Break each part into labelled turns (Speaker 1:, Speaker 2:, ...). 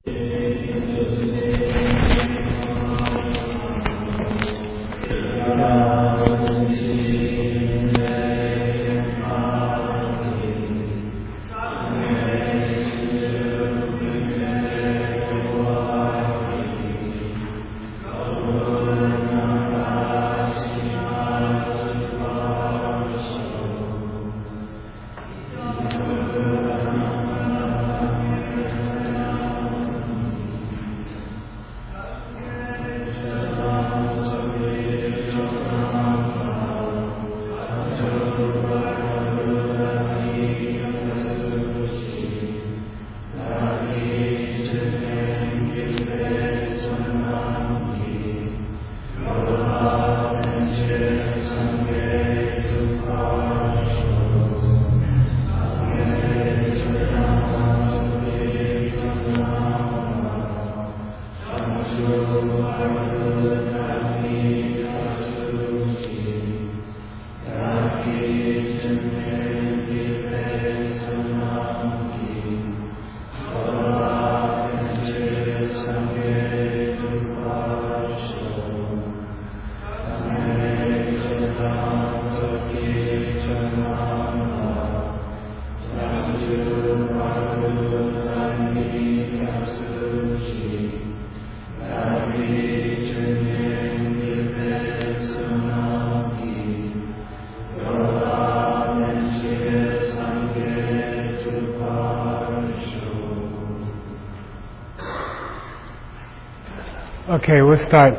Speaker 1: Okay, we'll start.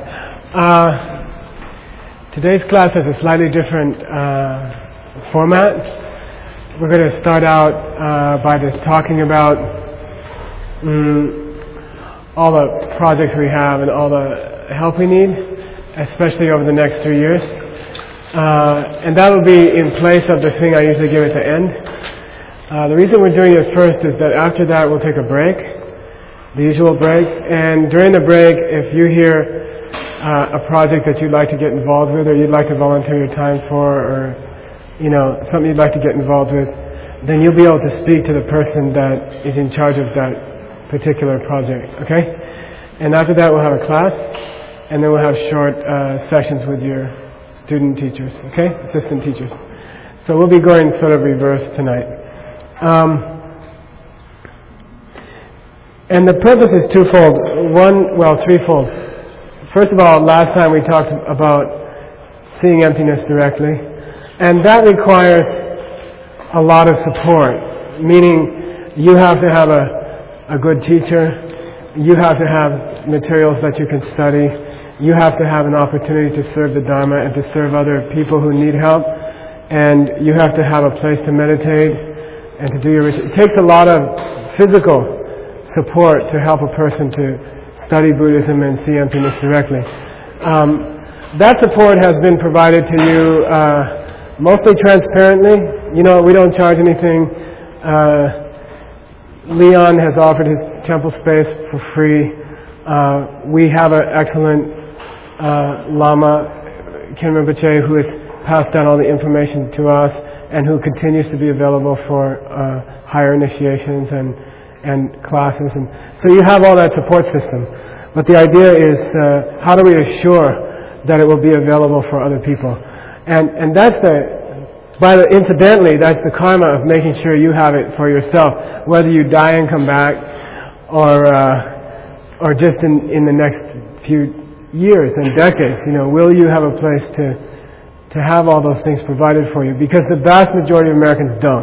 Speaker 1: Today's class has a slightly different format. We're going to start out by just talking about all the projects we have and all the help we need, especially over the next 3 years. And that will be in place of the thing I usually give at the end. The reason we're doing it first is that after that we'll take a break. The usual break, and during the break, if you hear a project that you'd like to get involved with, or you'd like to volunteer your time for, or something you'd like to get involved with, then you'll be able to speak to the person that is in charge of that particular project. Okay? And after that, we'll have a class, and then we'll have short sessions with your student teachers. Okay? Assistant teachers. So we'll be going sort of reverse tonight. And the purpose is twofold. Threefold. First of all, last time we talked about seeing emptiness directly. And that requires a lot of support. Meaning, you have to have a good teacher. You have to have materials that you can study. You have to have an opportunity to serve the Dharma and to serve other people who need help. And you have to have a place to meditate and to do your research. It takes a lot of physical support to help a person to study Buddhism and see emptiness directly. That support has been provided to you mostly transparently. We don't charge anything. Leon has offered his temple space for free. We have an excellent Lama, Khenpo Rinpoche, who has passed down all the information to us and who continues to be available for higher initiations and classes, and so you have all that support system. But the idea is, how do we assure that it will be available for other people? And that's incidentally, that's the karma of making sure you have it for yourself, whether you die and come back, or just in the next few years and decades. Will you have a place to have all those things provided for you? Because the vast majority of Americans don't.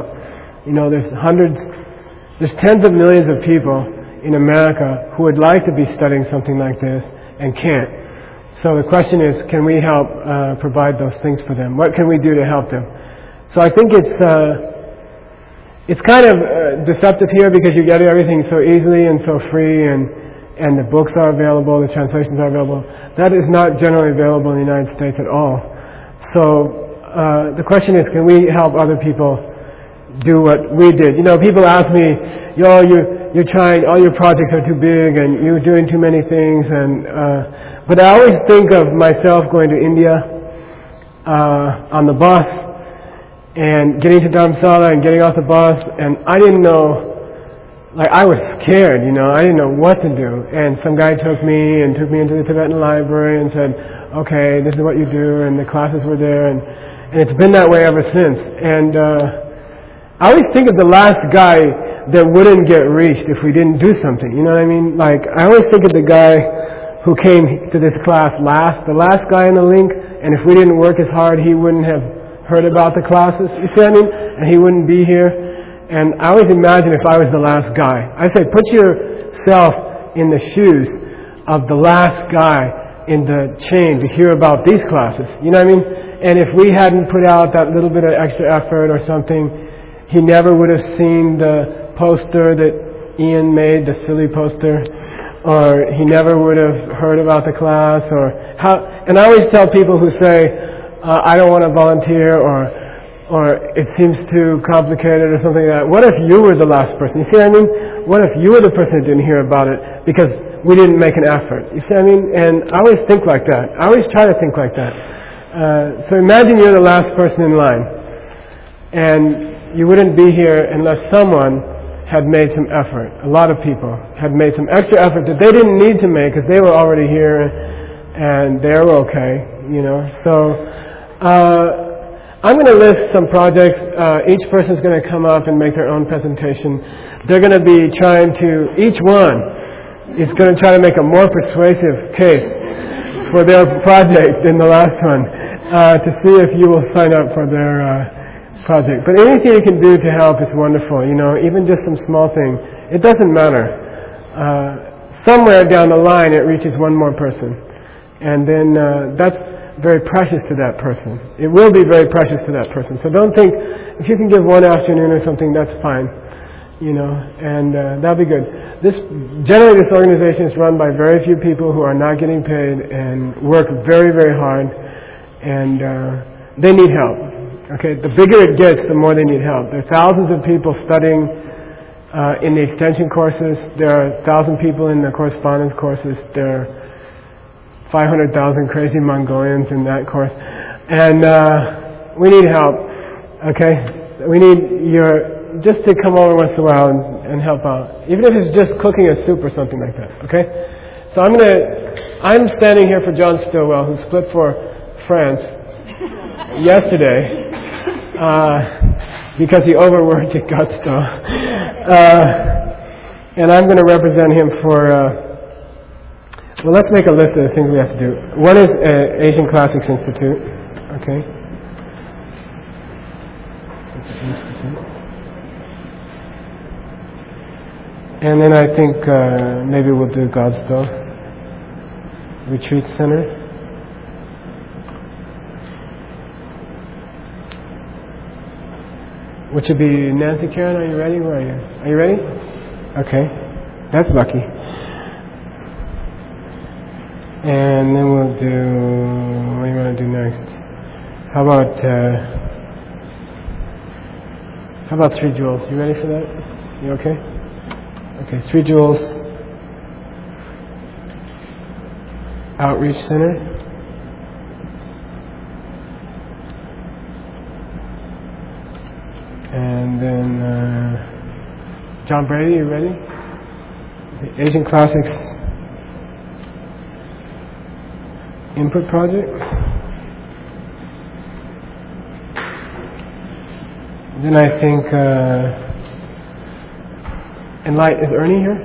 Speaker 1: There's tens of millions of people in America who would like to be studying something like this and can't. So the question is, can we help provide those things for them? What can we do to help them? So I think it's kind of deceptive here because you get everything so easily and so free, and the books are available, the translations are available. That is not generally available in the United States at all. So the question is, can we help other people do what we did? People ask me, you're trying, all your projects are too big and you're doing too many things, but I always think of myself going to India on the bus and getting to Dharamsala and getting off the bus, and I didn't know like I was scared, you know, I didn't know what to do. And some guy took me into the Tibetan library and said, okay, this is what you do, and the classes were there, and it's been that way ever since. And I always think of the last guy that wouldn't get reached if we didn't do something, you know what I mean? Like, I always think of the guy who came to this class last, the last guy in the link, and if we didn't work as hard, he wouldn't have heard about the classes, you see what I mean? And he wouldn't be here. And I always imagine if I was the last guy. I say, put yourself in the shoes of the last guy in the chain to hear about these classes. You know what I mean? And if we hadn't put out that little bit of extra effort or something, he never would have seen the poster that Ian made, the silly poster, or he never would have heard about the class, or how. And I always tell people who say, I don't want to volunteer, or it seems too complicated or something like that. What if you were the last person? You see what I mean? What if you were the person who didn't hear about it because we didn't make an effort? You see what I mean? And I always think like that. I always try to think like that. So imagine you're the last person in line, and you wouldn't be here unless someone had made some effort. A lot of people had made some extra effort that they didn't need to make because they were already here and they were okay, you know. So I'm going to list some projects. Each person's going to come up and make their own presentation. They're going to be trying to, each one is going to try to make a more persuasive case for their project than the last one to see if you will sign up for their project. But anything you can do to help is wonderful, you know, even just some small thing. It doesn't matter. Somewhere down the line it reaches one more person. And then that's very precious to that person. It will be very precious to that person. So don't think, if you can give one afternoon or something, that's fine, you know, and that'll be good. Generally this organization is run by very few people who are not getting paid and work very, very hard, and they need help. Okay, the bigger it gets, the more they need help. There are thousands of people studying in the extension courses. There are 1,000 people in the correspondence courses. There are 500,000 crazy Mongolians in that course. And we need help, okay? We need just to come over once in a while and help out. Even if it's just cooking a soup or something like that, okay? So I'm standing here for John Stillwell, who split for France yesterday because he overworked at Gusto. And I'm going to represent him for... well, let's make a list of the things we have to do. One is Asian Classics Institute. Okay. And then I think maybe we'll do Godstow Retreat Center. Which would be Nancy Karen. Are you ready? Where are you? Are you ready? Okay. That's lucky. And then we'll do, what do you want to do next? How about Three Jewels? You ready for that? You okay? Okay, Three Jewels Outreach Center. And then John Brady, you ready? The Asian Classics Input Project. Then I think Enlight, is Ernie here?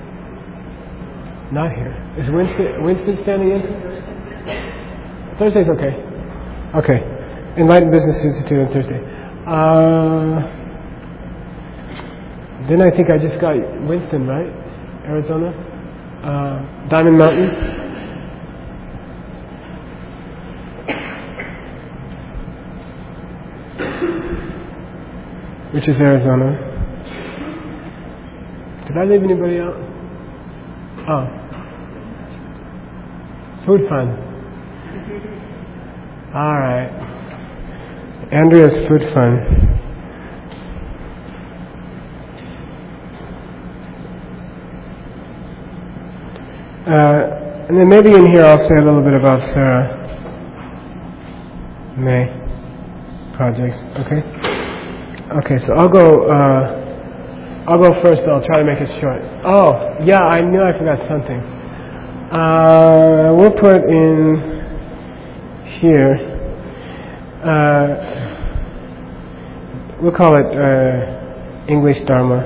Speaker 1: Not here. Is Winston standing in? Thursday's okay. Okay. Enlightened Business Institute on Thursday. Then I think I just got Winston, right? Arizona? Diamond Mountain? Which is Arizona. Did I leave anybody out? Oh. Food Fun. Alright. Andrea's Food Fun. And then maybe in here I'll say a little bit about Sarah May projects, okay? Okay, so I'll go I'll go first, and I'll try to make it short. Oh, yeah, I knew I forgot something. We'll put in here. We'll call it English Dharma.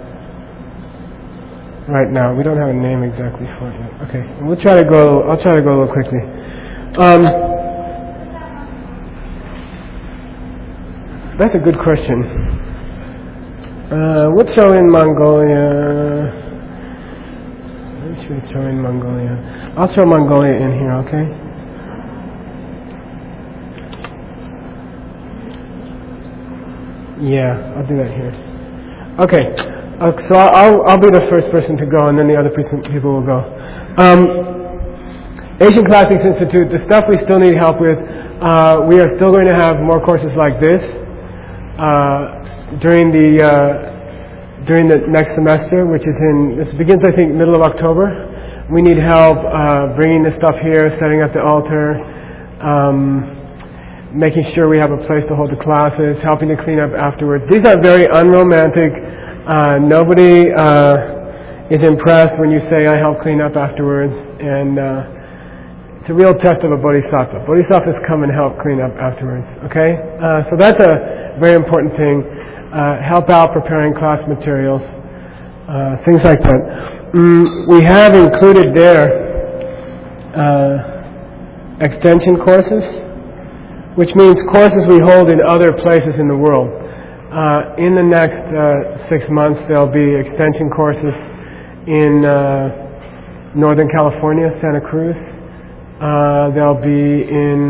Speaker 1: Right now, we don't have a name exactly for it yet. Okay, I'll try to go a little quickly. That's a good question. We'll throw in Mongolia. What should we throw in Mongolia? I'll throw Mongolia in here, okay? Yeah, I'll do that here. Okay, so I'll be the first person to go, and then the other people will go. Asian Classics Institute, the stuff we still need help with, we are still going to have more courses like this during the next semester, which this begins, I think, middle of October. We need help bringing the stuff here, setting up the altar, making sure we have a place to hold the classes, helping to clean up afterwards. These are very unromantic. Nobody is impressed when you say, I help clean up afterwards. And it's a real test of a bodhisattva. Bodhisattvas come and help clean up afterwards. Okay? So that's a very important thing. Help out preparing class materials. Things like that. We have included there extension courses, which means courses we hold in other places in the world. In the next 6 months, there'll be extension courses in Northern California, Santa Cruz. They'll be in,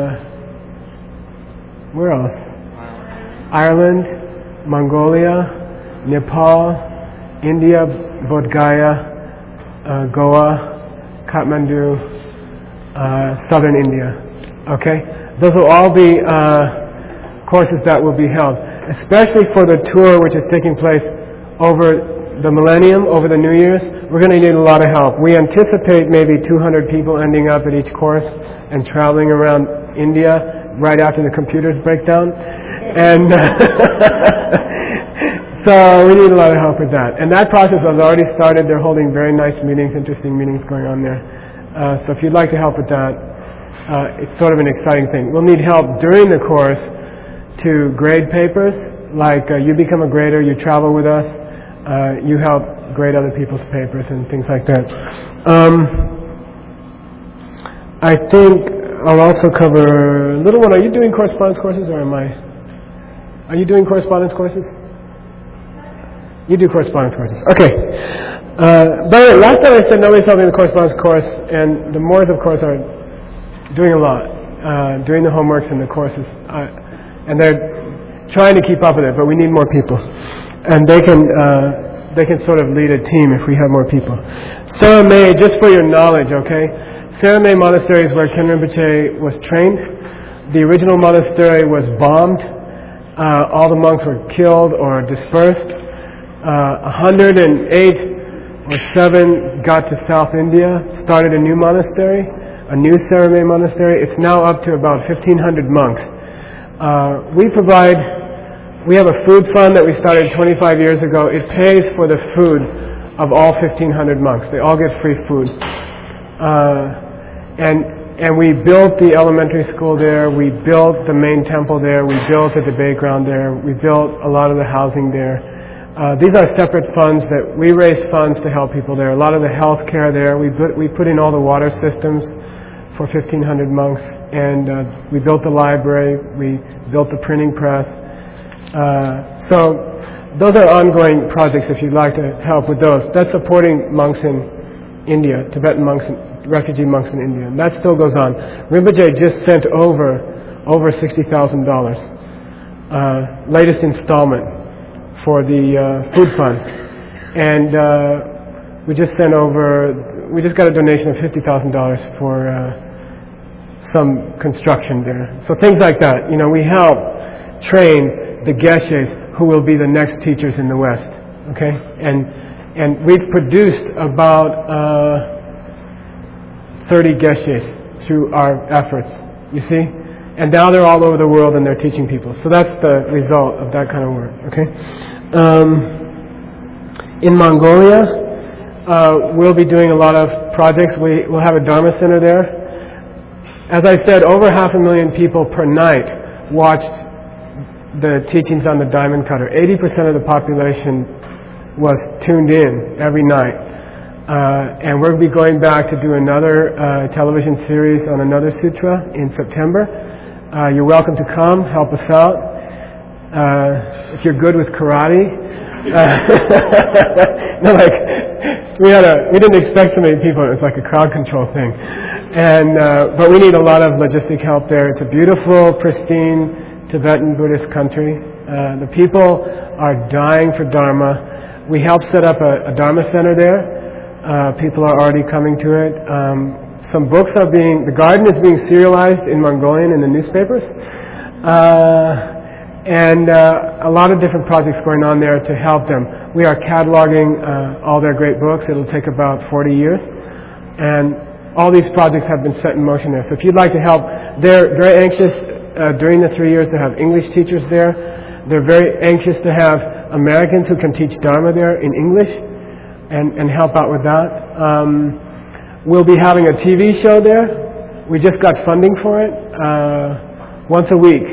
Speaker 1: where else? Ireland, Mongolia, Nepal, India, Bodh Gaya, Goa, Kathmandu, southern India. Okay? Those will all be courses that will be held, especially for the tour which is taking place over the millennium, over the New Year's. We're going to need a lot of help. We anticipate maybe 200 people ending up at each course and traveling around India right after the computers break down. And so we need a lot of help with that. And that process has already started. They're holding very nice meetings, interesting meetings going on there. So if you'd like to help with that, it's sort of an exciting thing. We'll need help during the course to grade papers, like you become a grader, you travel with us, you help grade other people's papers and things like that. I think I'll also cover little one. Are you doing correspondence courses, or am I? Are you doing correspondence courses? You do correspondence courses. Okay. By the way, last time I said nobody's helping the correspondence course, and the Moors, of course, are doing a lot, doing the homeworks and the courses, and they're trying to keep up with it, but we need more people, and they can sort of lead a team if we have more people. Saramay, just for your knowledge, okay? Saramay Monastery is where Khen Rinpoche was trained. The original monastery was bombed. All the monks were killed or dispersed. 108 or 7 got to South India, started a new monastery, a new Saramay monastery. It's now up to about 1,500 monks. We have a food fund that we started 25 years ago. It pays for the food of all 1,500 monks. They all get free food. And we built the elementary school there. We built the main temple there. We built the debate ground there. We built a lot of the housing there. These are separate funds that we raise funds to help people there. A lot of the health care there. We put in all the water systems for 1,500 monks. And we built the library. We built the printing press. So those are ongoing projects if you'd like to help with those. That's supporting monks in India, Tibetan monks, refugee monks in India. And that still goes on. Rinpoche just sent over $60,000, latest installment for the food fund. And we just got a donation of $50,000 for some construction there. So things like that. We help train the geshes who will be the next teachers in the West. Okay? And we've produced about 30 geshes through our efforts, you see? And now they're all over the world and they're teaching people. So that's the result of that kind of work, okay? In Mongolia, we'll be doing a lot of projects. We'll have a Dharma center there. As I said, over 500,000 people per night watched the teachings on the diamond cutter. 80% of the population was tuned in every night. And we'll be going back to do another television series on another sutra in September. You're welcome to come, help us out. If you're good with karate. No, like, we didn't expect so many people. It was like a crowd control thing. But we need a lot of logistic help there. It's a beautiful, pristine Tibetan Buddhist country. The people are dying for Dharma. We helped set up a Dharma center there. People are already coming to it. Some books the garden is being serialized in Mongolian in the newspapers. And a lot of different projects going on there to help them. We are cataloging all their great books. It'll take about 40 years. And all these projects have been set in motion there. So if you'd like to help, they're very anxious during the 3 years to have English teachers there. They're very anxious to have Americans who can teach Dharma there in English and help out with that. We'll be having a TV show there. We just got funding for it once a week.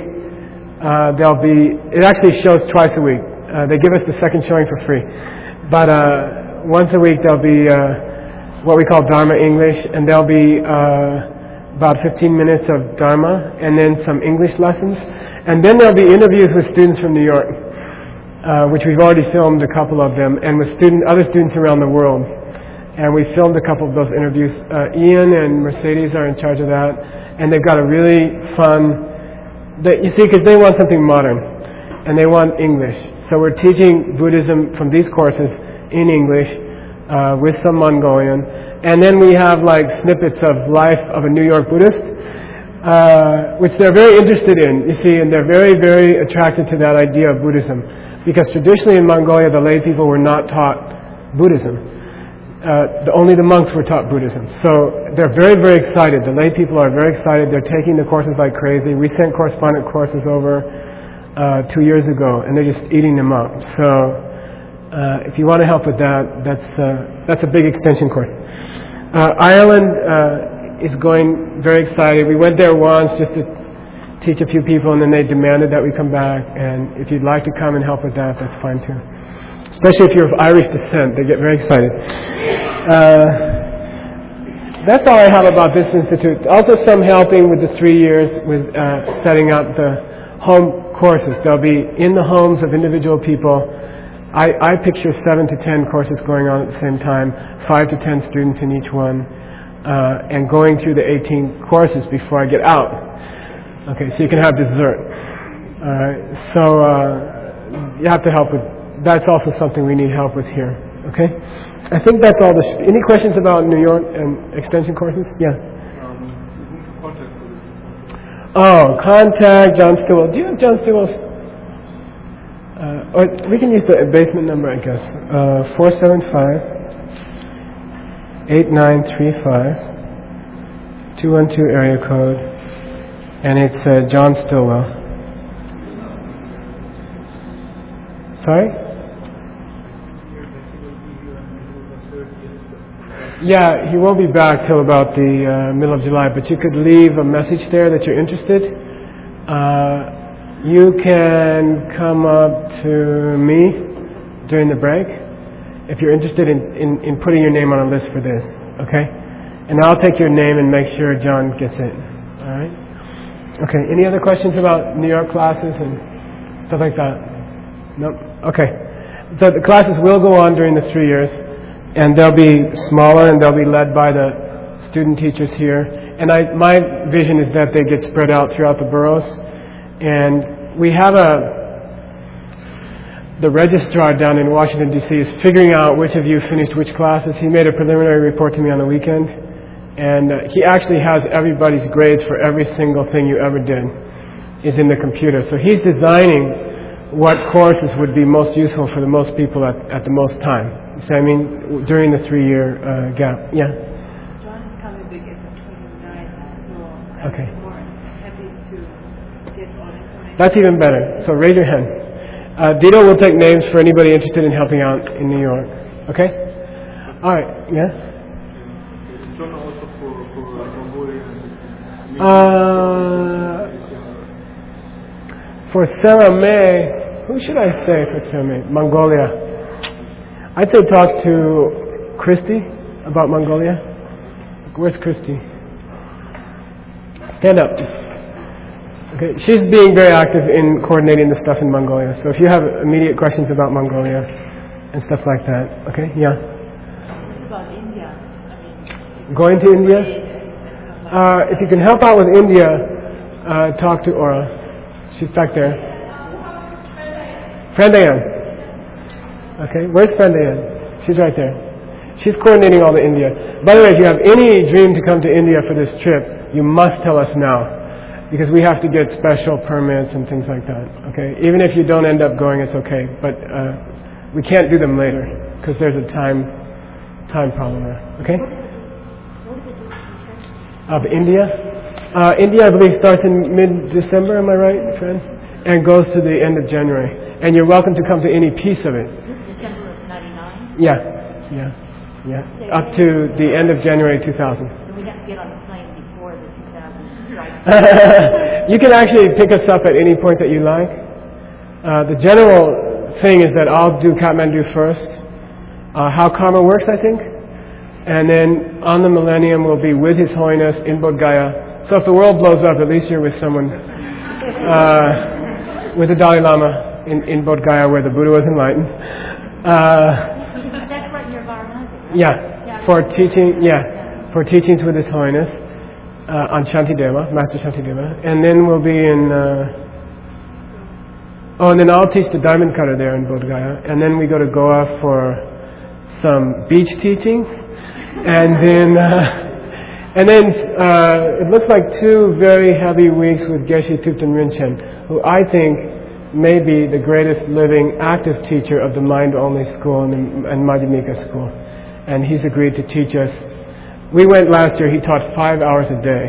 Speaker 1: It actually shows twice a week. They give us the second showing for free. But once a week there'll be what we call Dharma English, and there'll be about 15 minutes of Dharma and then some English lessons. And then there'll be interviews with students from New York, which we've already filmed a couple of them, and with other students around the world. And we filmed a couple of those interviews. Ian and Mercedes are in charge of that, and they've got a really fun... You see, because they want something modern, and they want English. So we're teaching Buddhism from these courses in English with some Mongolian. And then we have like snippets of life of a New York Buddhist, which they're very interested in, you see, and they're very, very attracted to that idea of Buddhism. Because traditionally in Mongolia, the lay people were not taught Buddhism. Only the monks were taught Buddhism. So they're very, very excited. The lay people are very excited. They're taking the courses like crazy. We sent correspondent courses over 2 years ago, and they're just eating them up. So if you want to help with that, that's a big extension course. Ireland is going very excited. We went there once just to teach a few people, and then they demanded that we come back. And if you'd like to come and help with that, that's fine too. Especially if you're of Irish descent, they get very excited. That's all I have about this institute. Also some helping with the 3 years with setting up the home courses. They'll be in the homes of individual people. I picture 7 to 10 courses going on at the same time, 5 to 10 students in each one, and going through the 18 courses before I get out. Okay, so you can have dessert. So you have to help with. That's also something we need help with here. Okay, I think that's all. Any questions about New York and extension courses? Yeah. Contact John Stillwell. Do you have John Stillwell's? Or we can use the basement number, I guess. 475-8935, 212 area code, and it's John Stillwell. Sorry? Yeah, he won't be back till about the middle of July, but you could leave a message there that you're interested. You can come up to me during the break if you're interested in putting your name on a list for this, okay? And I'll take your name and make sure John gets it, all right? Okay, any other questions about New York classes and stuff like that? Nope. Okay. So the classes will go on during the 3 years. And they'll be smaller, and they'll be led by the student teachers here. And my vision is that they get spread out throughout the boroughs. And we have the registrar down in Washington, D.C. is figuring out which of you finished which classes. He made a preliminary report to me on the weekend. And he actually has everybody's grades for every single thing you ever did is in the computer. So he's designing what courses would be most useful for the most people at the most time. So I mean, during the 3 year gap. Yeah?
Speaker 2: John is coming big at the 29th, so
Speaker 1: okay.
Speaker 2: I'm more happy to get all information.
Speaker 1: That's even better. So raise your hand. Dito will take names for anybody interested in helping out in New York. Okay? All right. Yeah?
Speaker 3: Also for Mongolia.
Speaker 1: For Sarah May, who should I say for Sarah May? Mongolia. I'd say talk to Christy about Mongolia. Where's Christy? Stand up. Okay, she's being very active in coordinating the stuff in Mongolia. So if you have immediate questions about Mongolia and stuff like that, okay, yeah.
Speaker 2: What about India?
Speaker 1: Going to India? If you can help out with India, talk to Aura. She's back there. Frandayan. Okay, where's Frandayan? She's right there. She's coordinating all the India. By the way, if you have any dream to come to India for this trip, you must tell us now, because we have to get special permits and things like that. Okay, even if you don't end up going, it's okay, but we can't do them later because there's a time problem there. Okay. Of India, India I believe starts in mid-December. Am I right, friend? And goes to the end of January. And you're welcome to come to any piece of it.
Speaker 2: December of '99.
Speaker 1: Yeah. Up to the end of January 2000.
Speaker 2: We have to get on the plane before the 2000 strike.
Speaker 1: You can actually pick us up at any point that you like. The general thing is that I'll do Kathmandu first. How karma works, I think. And then on the millennium we'll be with His Holiness in Bodh Gaya. So if the world blows up, at least you're with someone, with the Dalai Lama in Bodh Gaya where the Buddha was enlightened.
Speaker 2: That's right near Varanasi.
Speaker 1: Yeah, for teachings with His Holiness on Shantideva, Master Shantideva, and then we'll be in. And then I'll teach the diamond cutter there in Bodh Gaya, and then we go to Goa for some beach teachings, and then it looks like 2 very heavy weeks with Geshe Thupten Rinchen, who I think may be the greatest living active teacher of the mind-only school and Madhyamika school. And he's agreed to teach us. We went last year, he taught 5 hours a day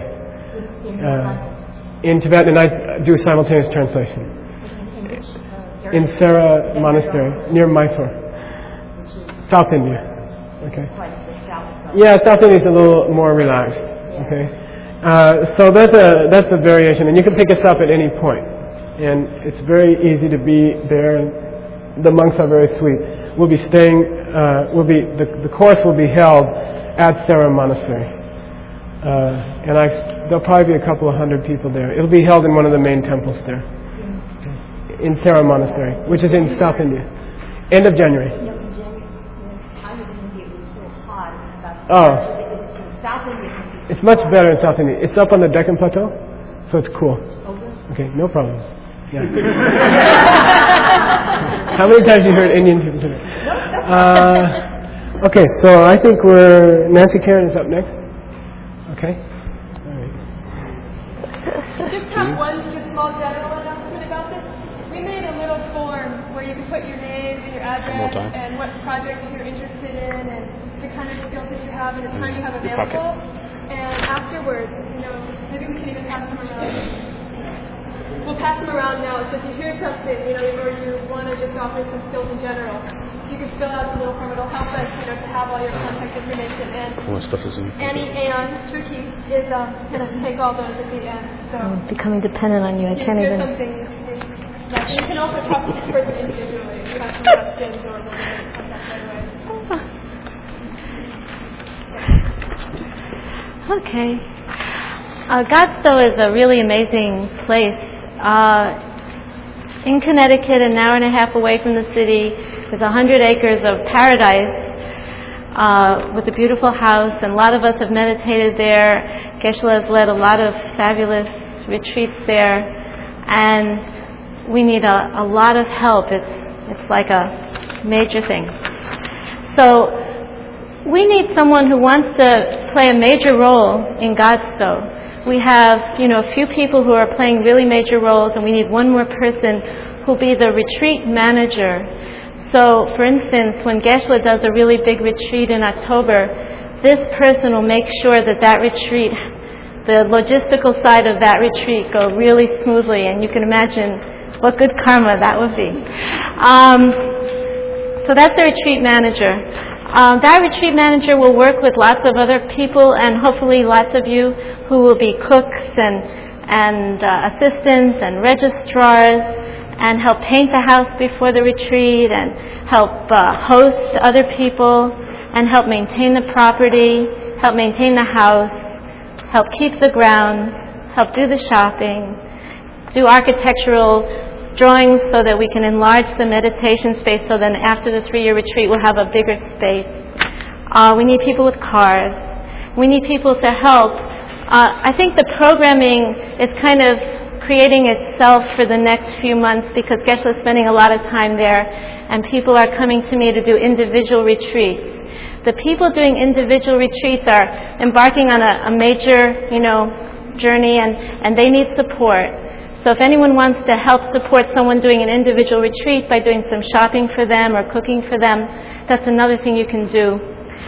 Speaker 1: in Tibetan, and I do simultaneous translation. In Sera Monastery, near Mysore, South India. Okay. Yeah, South India is a little more relaxed. Okay. So that's a variation, and you can pick us up at any point. And it's very easy to be there. And the monks are very sweet. We'll be staying. The course will be held at Sera Monastery, and there'll probably be a couple of hundred people there. It'll be held in one of the main temples there, in Sera Monastery, which is in South India. End of January.
Speaker 2: I was in India. It was so hot.
Speaker 1: Oh.
Speaker 2: South India.
Speaker 1: It's much better in South India. It's up on the Deccan Plateau, so it's cool. Okay, no problem. Yeah. How many times have you heard Indian people say that? Okay, so I think Nancy Karen is up next. Okay. All right.
Speaker 4: Just have one small general announcement about this. We made a little form where you can put your name and your address and what projects you're interested in and the kind of skills that you have and the time you have available. And afterwards, maybe we can even pass them around. We'll pass them around now. So if you hear something, or you want to just offer some skills in general, you can fill out the little form. It'll help us, to have all your contact information. And Annie Aon Turkey is going to take all those at the end. So
Speaker 5: I'm becoming dependent on you. I can't even.
Speaker 4: Like, you can also talk to this person individually if you have some questions or contact right away.
Speaker 5: Okay. Godstow is a really amazing place. In Connecticut, an hour and a half away from the city, there's 100 acres of paradise with a beautiful house, and a lot of us have meditated there. Geshe-la has led a lot of fabulous retreats there, and we need a lot of help. It's like a major thing. So we need someone who wants to play a major role in Godstow. We have, a few people who are playing really major roles, and we need one more person who'll be the retreat manager. So, for instance, when Geshe-la does a really big retreat in October, this person will make sure that retreat, the logistical side of that retreat, go really smoothly. And you can imagine What good karma that would be. So that's the retreat manager. That retreat manager will work with lots of other people and hopefully lots of you who will be cooks and assistants and registrars and help paint the house before the retreat and help host other people and help maintain the property, help maintain the house, help keep the grounds, help do the shopping, do architectural drawings so that we can enlarge the meditation space so then after the 3-year retreat we'll have a bigger space. We need people with cars. We need people to help. I think the programming is kind of creating itself for the next few months because Geshe is spending a lot of time there and people are coming to me to do individual retreats. The people doing individual retreats are embarking on a major, journey and they need support. So if anyone wants to help support someone doing an individual retreat by doing some shopping for them or cooking for them, that's another thing you can do.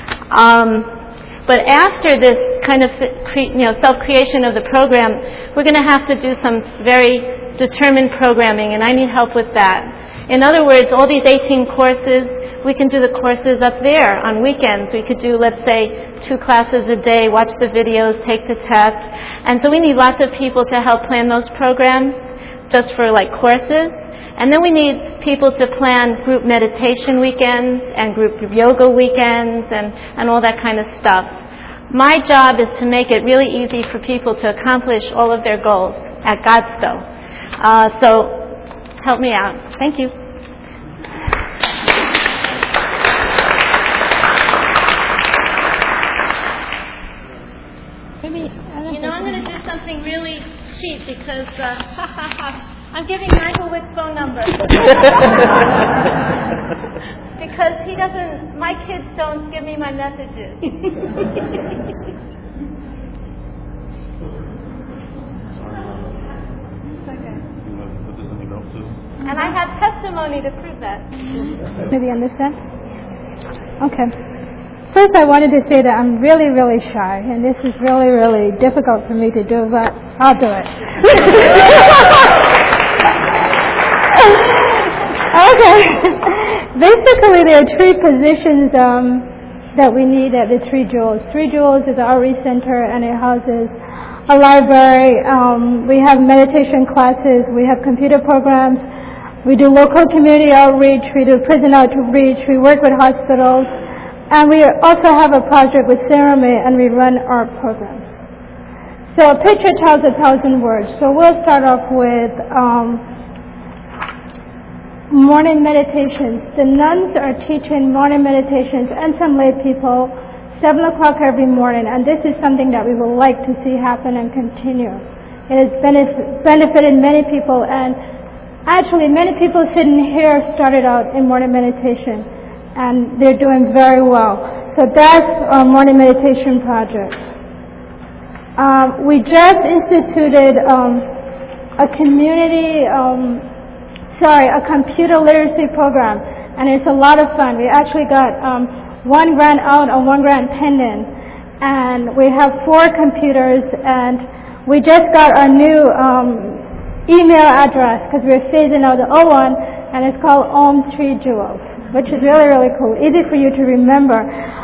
Speaker 5: But after this kind of self-creation of the program, we're going to have to do some very determined programming, and I need help with that. In other words, all these 18 courses, we can do the courses up there on weekends. We could do, let's say, 2 classes a day, watch the videos, take the tests. And so we need lots of people to help plan those programs just for courses. And then we need people to plan group meditation weekends and group yoga weekends and all that kind of stuff. My job is to make it really easy for people to accomplish all of their goals at Godstow. So help me out. Thank you. I'm going to do something really cheap because I'm giving Michael Witt's phone number. Because my kids don't give me my messages. And I have testimony to prove that.
Speaker 6: Maybe on this end? Okay. First, I wanted to say that I'm really, really shy, and this is really, really difficult for me to do, but I'll do it. Okay. Basically, there are 3 positions that we need at the 3 Jewels. 3 Jewels is our outreach center, and it houses a library. We have meditation classes. We have computer programs. We do local community outreach. We do prison outreach. We work with hospitals. And we also have a project with Cerame, and we run our programs. So a picture tells 1,000 words. So we'll start off with morning meditations. The nuns are teaching morning meditations and some lay people 7 o'clock every morning, and this is something that we would like to see happen and continue. It has benefited many people, and actually many people sitting here started out in morning meditation, and they're doing very well. So that's our morning meditation project. We just instituted a computer literacy program, and it's a lot of fun. We actually got 1 grant out and 1 grant pending, and we have 4 computers, and we just got our new email address because we're phasing out the old one, and it's called Om 3 Jewels, which is really, really cool, easy for you to remember.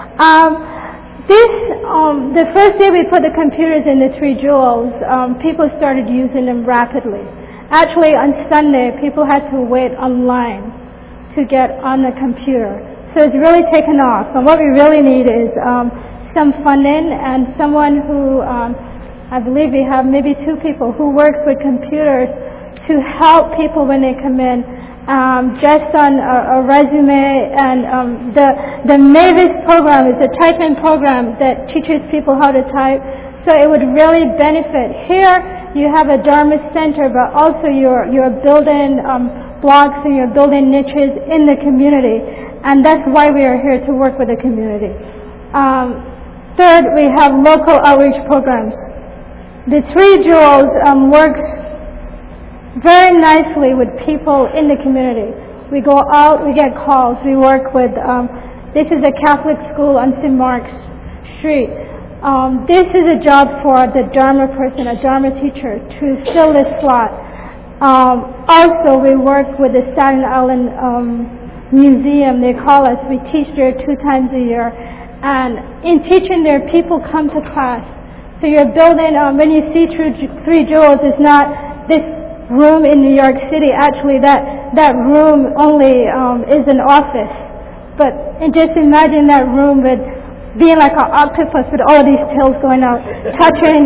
Speaker 6: The first day we put the computers in the 3 Jewels, people started using them rapidly. Actually, on Sunday, people had to wait online to get on the computer. So it's really taken off. And what we really need is some funding and someone who, I believe we have maybe 2 people who works with computers to help people when they come in. Just on a resume, and the Mavis program is a typing program that teaches people how to type, so it would really benefit. Here you have a Dharma center, but also you're building blocks and you're building niches in the community, and that's why we are here to work with the community. Third, we have local outreach programs. The 3 Jewels works very nicely with people in the community. We go out, we get calls, we work with, this is a Catholic school on St. Mark's Street. This is a job for the Dharma person, a Dharma teacher, to fill this slot. Also, we work with the Staten Island Museum. They call us. We teach there 2 times a year. And in teaching there, people come to class. So you're building, when you see Three Jewels, it's not this room in New York City. Actually, that room only is an office. And just imagine that room with being like an octopus with all these tails going out, touching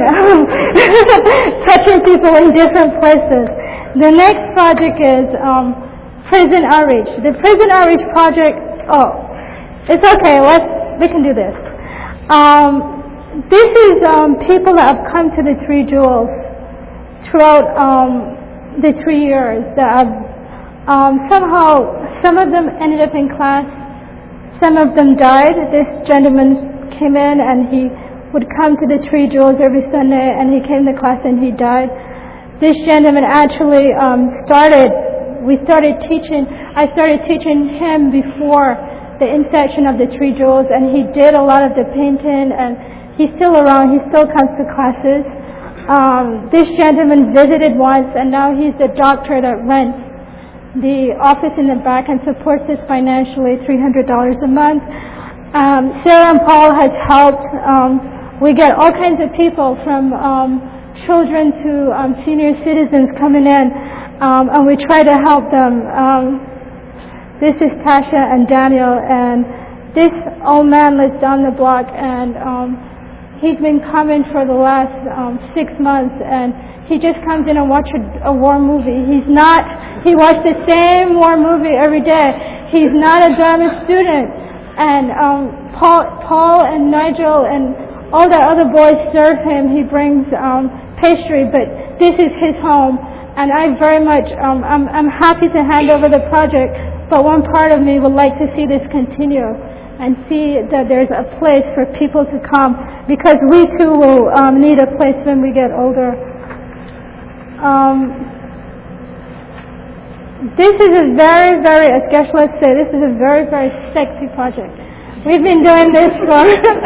Speaker 6: people in different places. The next project is Prison Outreach. The Prison Outreach project, it's okay, we can do this. This is people that have come to the Three Jewels throughout the 3 years that have, somehow, some of them ended up in class, some of them died. This gentleman came in and he would come to the Three Jewels every Sunday, and he came to class and he died. This gentleman actually I started teaching him before the inception of the Three Jewels, and he did a lot of the painting, and he's still around, he still comes to classes. This gentleman visited once, and now he's the doctor that rents the office in the back and supports us financially, $300 a month. Sarah and Paul has helped. We get all kinds of people from children to senior citizens coming in, and we try to help them. This is Tasha and Daniel, and this old man lives down the block, and he's been coming for the last 6 months, and he just comes in and watches a war movie. He watches the same war movie every day. He's not a Dharma student, and Paul and Nigel and all the other boys serve him. He brings pastry, but this is his home, and I very much, I'm happy to hand over the project, but one part of me would like to see this continue and see that there's a place for people to come, because we too will need a place when we get older. This is a very, very, as Geshe said, this is a very, very sexy project. We've been doing this for,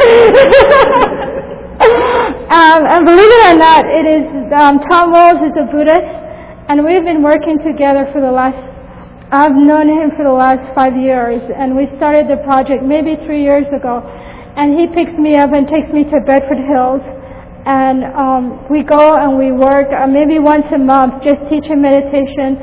Speaker 6: and believe it or not, it is, Tom Walls is a Buddhist, and we've been working together for the last, I've known him for the last 5 years, and we started the project maybe 3 years ago, and he picks me up and takes me to Bedford Hills, and we go and we work maybe once a month, just teaching meditation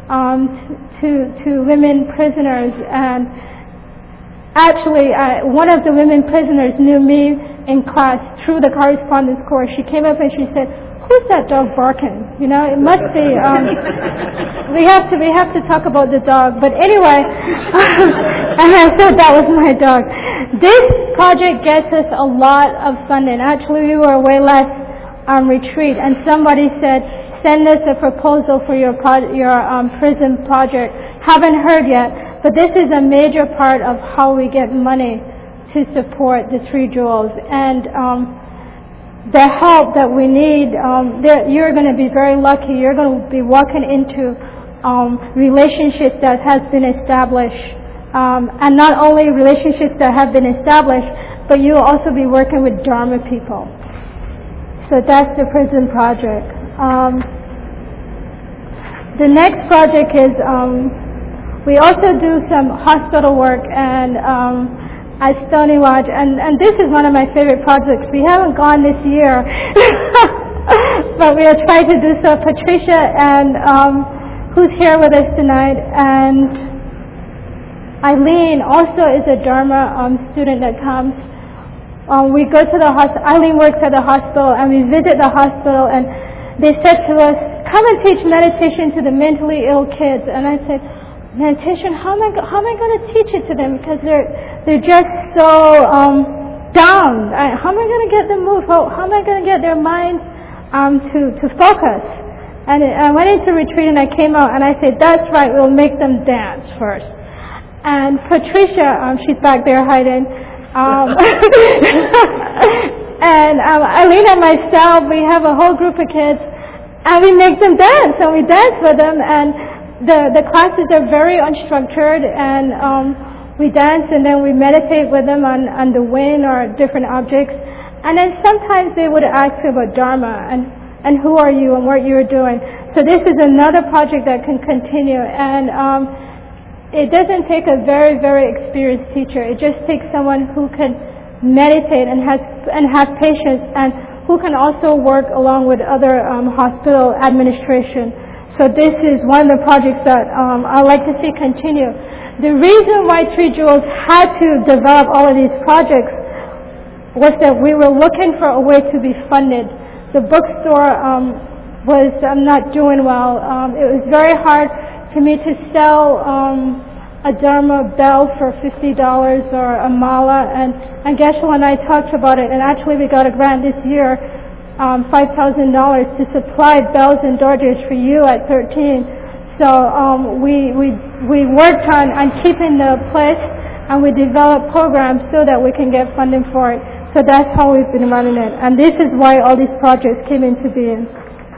Speaker 6: to women prisoners. And actually, one of the women prisoners knew me in class through the correspondence course. She came up and she said, "Who's that dog barking? You know, it must be." We have to talk about the dog. But anyway, and I said that was my dog. This project gets us a lot of funding. Actually, we were way less on retreat, and somebody said, "Send us a proposal for your prison project." Haven't heard yet, but this is a major part of how we get money to support the Three Jewels. And the help that we need, you're going to be very lucky. You're going to be walking into relationships that has been established. And not only relationships that have been established, but you'll also be working with Dharma people. So that's the prison project. The next project is, we also do some hospital work and at Stony Lodge, and this is one of my favorite projects. We haven't gone this year, but we are trying to do so. Patricia, and who's here with us tonight, and Eileen also is a Dharma student that comes. We go to the hospital. Eileen works at the hospital, and we visit the hospital, and they said to us, "Come and teach meditation to the mentally ill kids." And I said, "Meditation? How am I going to teach it to them? Because they're just so down. How am I going to get them moved? How am I going to get their minds to focus?" And I went into retreat and I came out and I said, "That's right. We'll make them dance first." And Patricia, she's back there hiding. And Eileen and myself, we have a whole group of kids, and we make them dance, and we dance with them, and the classes are very unstructured, and we dance, and then we meditate with them on the wind or different objects, and then sometimes they would ask about Dharma, and and who are you and what you're doing. So this is another project that can continue, and it doesn't take a very, very experienced teacher. It just takes someone who can meditate and have patience, and who can also work along with other hospital administration. So this is one of the projects that I'd like to see continue. The reason why Three Jewels had to develop all of these projects was that we were looking for a way to be funded. The bookstore was not doing well. It was very hard for me to sell a Dharma bell for $50 or a mala, and Geshe and I talked about it, and actually we got a grant this year, $5,000 to supply bells and dorjes for you at 13. So we worked on keeping the place, and we developed programs so that we can get funding for it. So that's how we've been running it, and this is why all these projects came into being.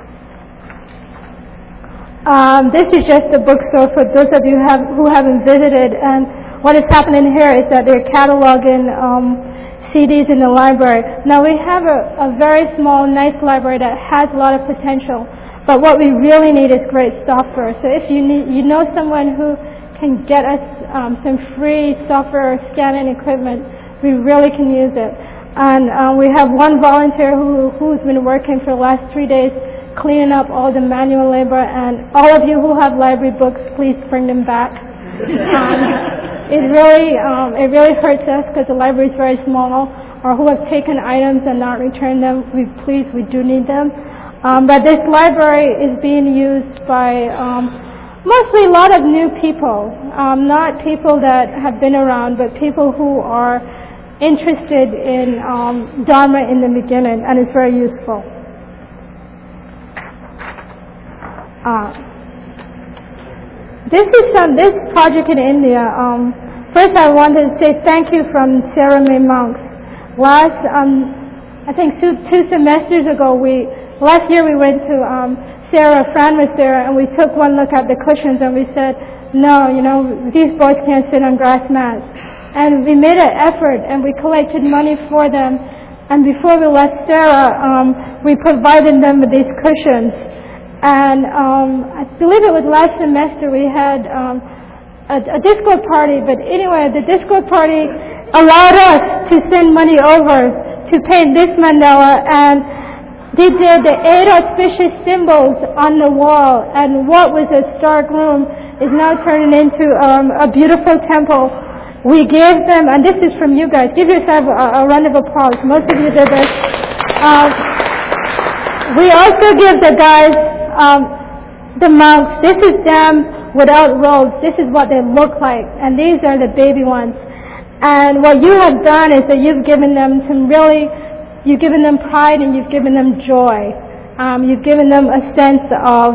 Speaker 6: This is just the bookstore for those of you who haven't visited, and what is happening here is that they're cataloging CDs in the library. Now we have a very small, nice library that has a lot of potential, but what we really need is great software. So if you know someone who can get us some free software or scanning equipment, we really can use it. And we have one volunteer who's been working for the last 3 days cleaning up all the manual labor, and all of you who have library books, please bring them back. It really hurts us because the library is very small, or who have taken items and not returned them. We do need them. But this library is being used by mostly a lot of new people, not people that have been around, but people who are interested in Dharma in the beginning, and it's very useful. This project in India. First, I wanted to say thank you from Sarah May Monks. Last, I think 2 semesters ago, last year we went to Sarah, Fran was there, and we took one look at the cushions, and we said, no, these boys can't sit on grass mats. And we made an effort, and we collected money for them. And before we left Sarah, we provided them with these cushions. And I believe it was last semester we had a disco party. But anyway, the disco party allowed us to send money over to paint this mandala, and they did the 8 auspicious symbols on the wall. And what was a stark room is now turning into a beautiful temple. We gave them, and this is from you guys, give yourself a round of applause. Most of you did this. We also give the guys, the monks, this is them without robes. This is what they look like, and these are the baby ones. And what you have done is that you've given them you've given them pride, and you've given them joy. You've given them a sense of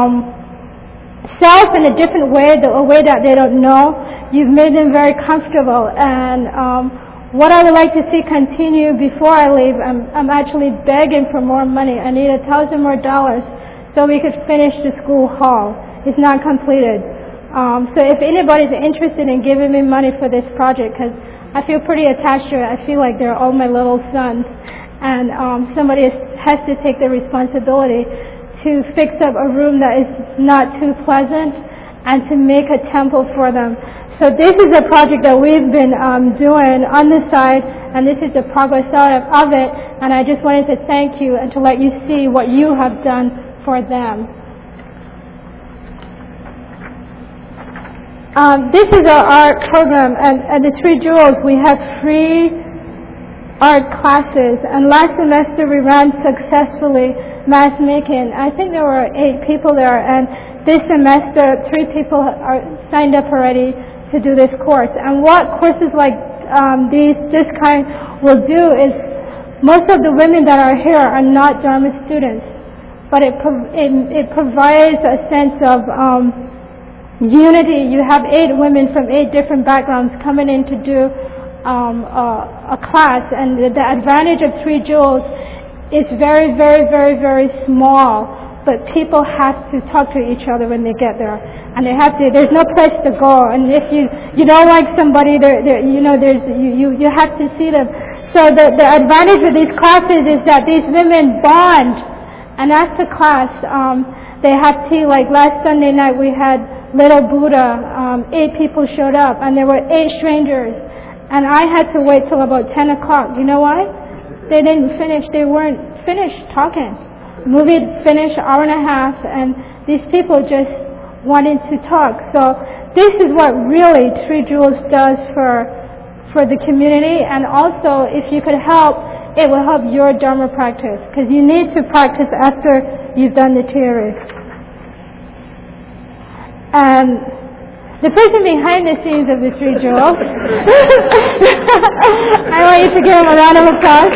Speaker 6: self in a different way, a way that they don't know. You've made them very comfortable, and what I would like to see continue before I leave, I'm actually begging for more money. I need $1,000 more so we could finish the school hall. It's not completed. So if anybody's interested in giving me money for this project, because I feel pretty attached to it, I feel like they're all my little sons, and somebody has to take the responsibility to fix up a room that is not too pleasant, and to make a temple for them. So this is a project that we've been doing on the side, and this is the progress out of it, and I just wanted to thank you and to let you see what you have done for them. This is our art program, and at the Three Jewels we have free art classes, and last semester we ran successfully mask making. I think there were 8 people there, and this semester 3 people are signed up already to do this course. And what courses like this kind will do is, most of the women that are here are not Dharma students, but it provides a sense of unity. You have 8 women from 8 different backgrounds coming in to do a class, and the advantage of Three Jewels is very, very, very, very small. But people have to talk to each other when they get there, and there's no place to go. And if you don't like somebody, you have to see them. So the advantage of these classes is that these women bond, And after class, they have tea. Like last Sunday night, we had Little Buddha. 8 people showed up, and there were 8 strangers. And I had to wait till about 10 o'clock. You know why? They didn't finish. They weren't finished talking. The movie had finished an hour and a half, and these people just wanted to talk. So this is what really Three Jewels does for the community. And also, if you could help, it will help your Dharma practice, because you need to practice after you've done the theory. And the person behind the scenes of the Three Jewels, I want you to give him a round of applause.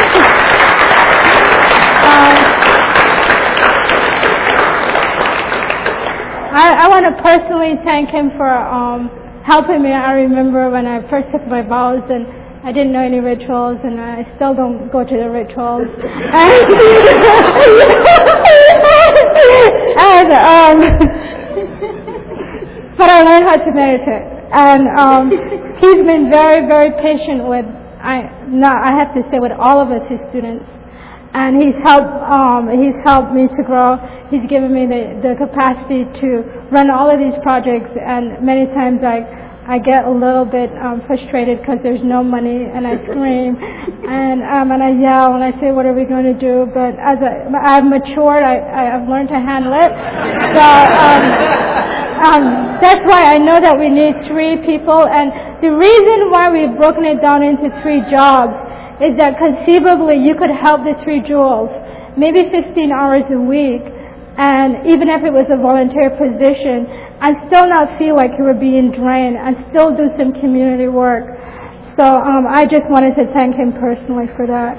Speaker 6: I want to personally thank him for helping me. I remember when I first took my vows, and I didn't know any rituals, and I still don't go to the rituals. But I learned how to meditate, and he's been very, very patient with. I have to say, with all of us, his students, and he's helped me to grow. He's given me the capacity to run all of these projects, and many times I get a little bit frustrated because there's no money, and I scream, and I yell, and I say, what are we going to do? But as I've matured, I've learned to handle it. So that's why I know that we need 3 people, and the reason why we've broken it down into 3 jobs is that conceivably you could help the 3 jewels, maybe 15 hours a week, and even if it was a volunteer position, and still not feel like you were being drained, and still do some community work. So I just wanted to thank him personally for that.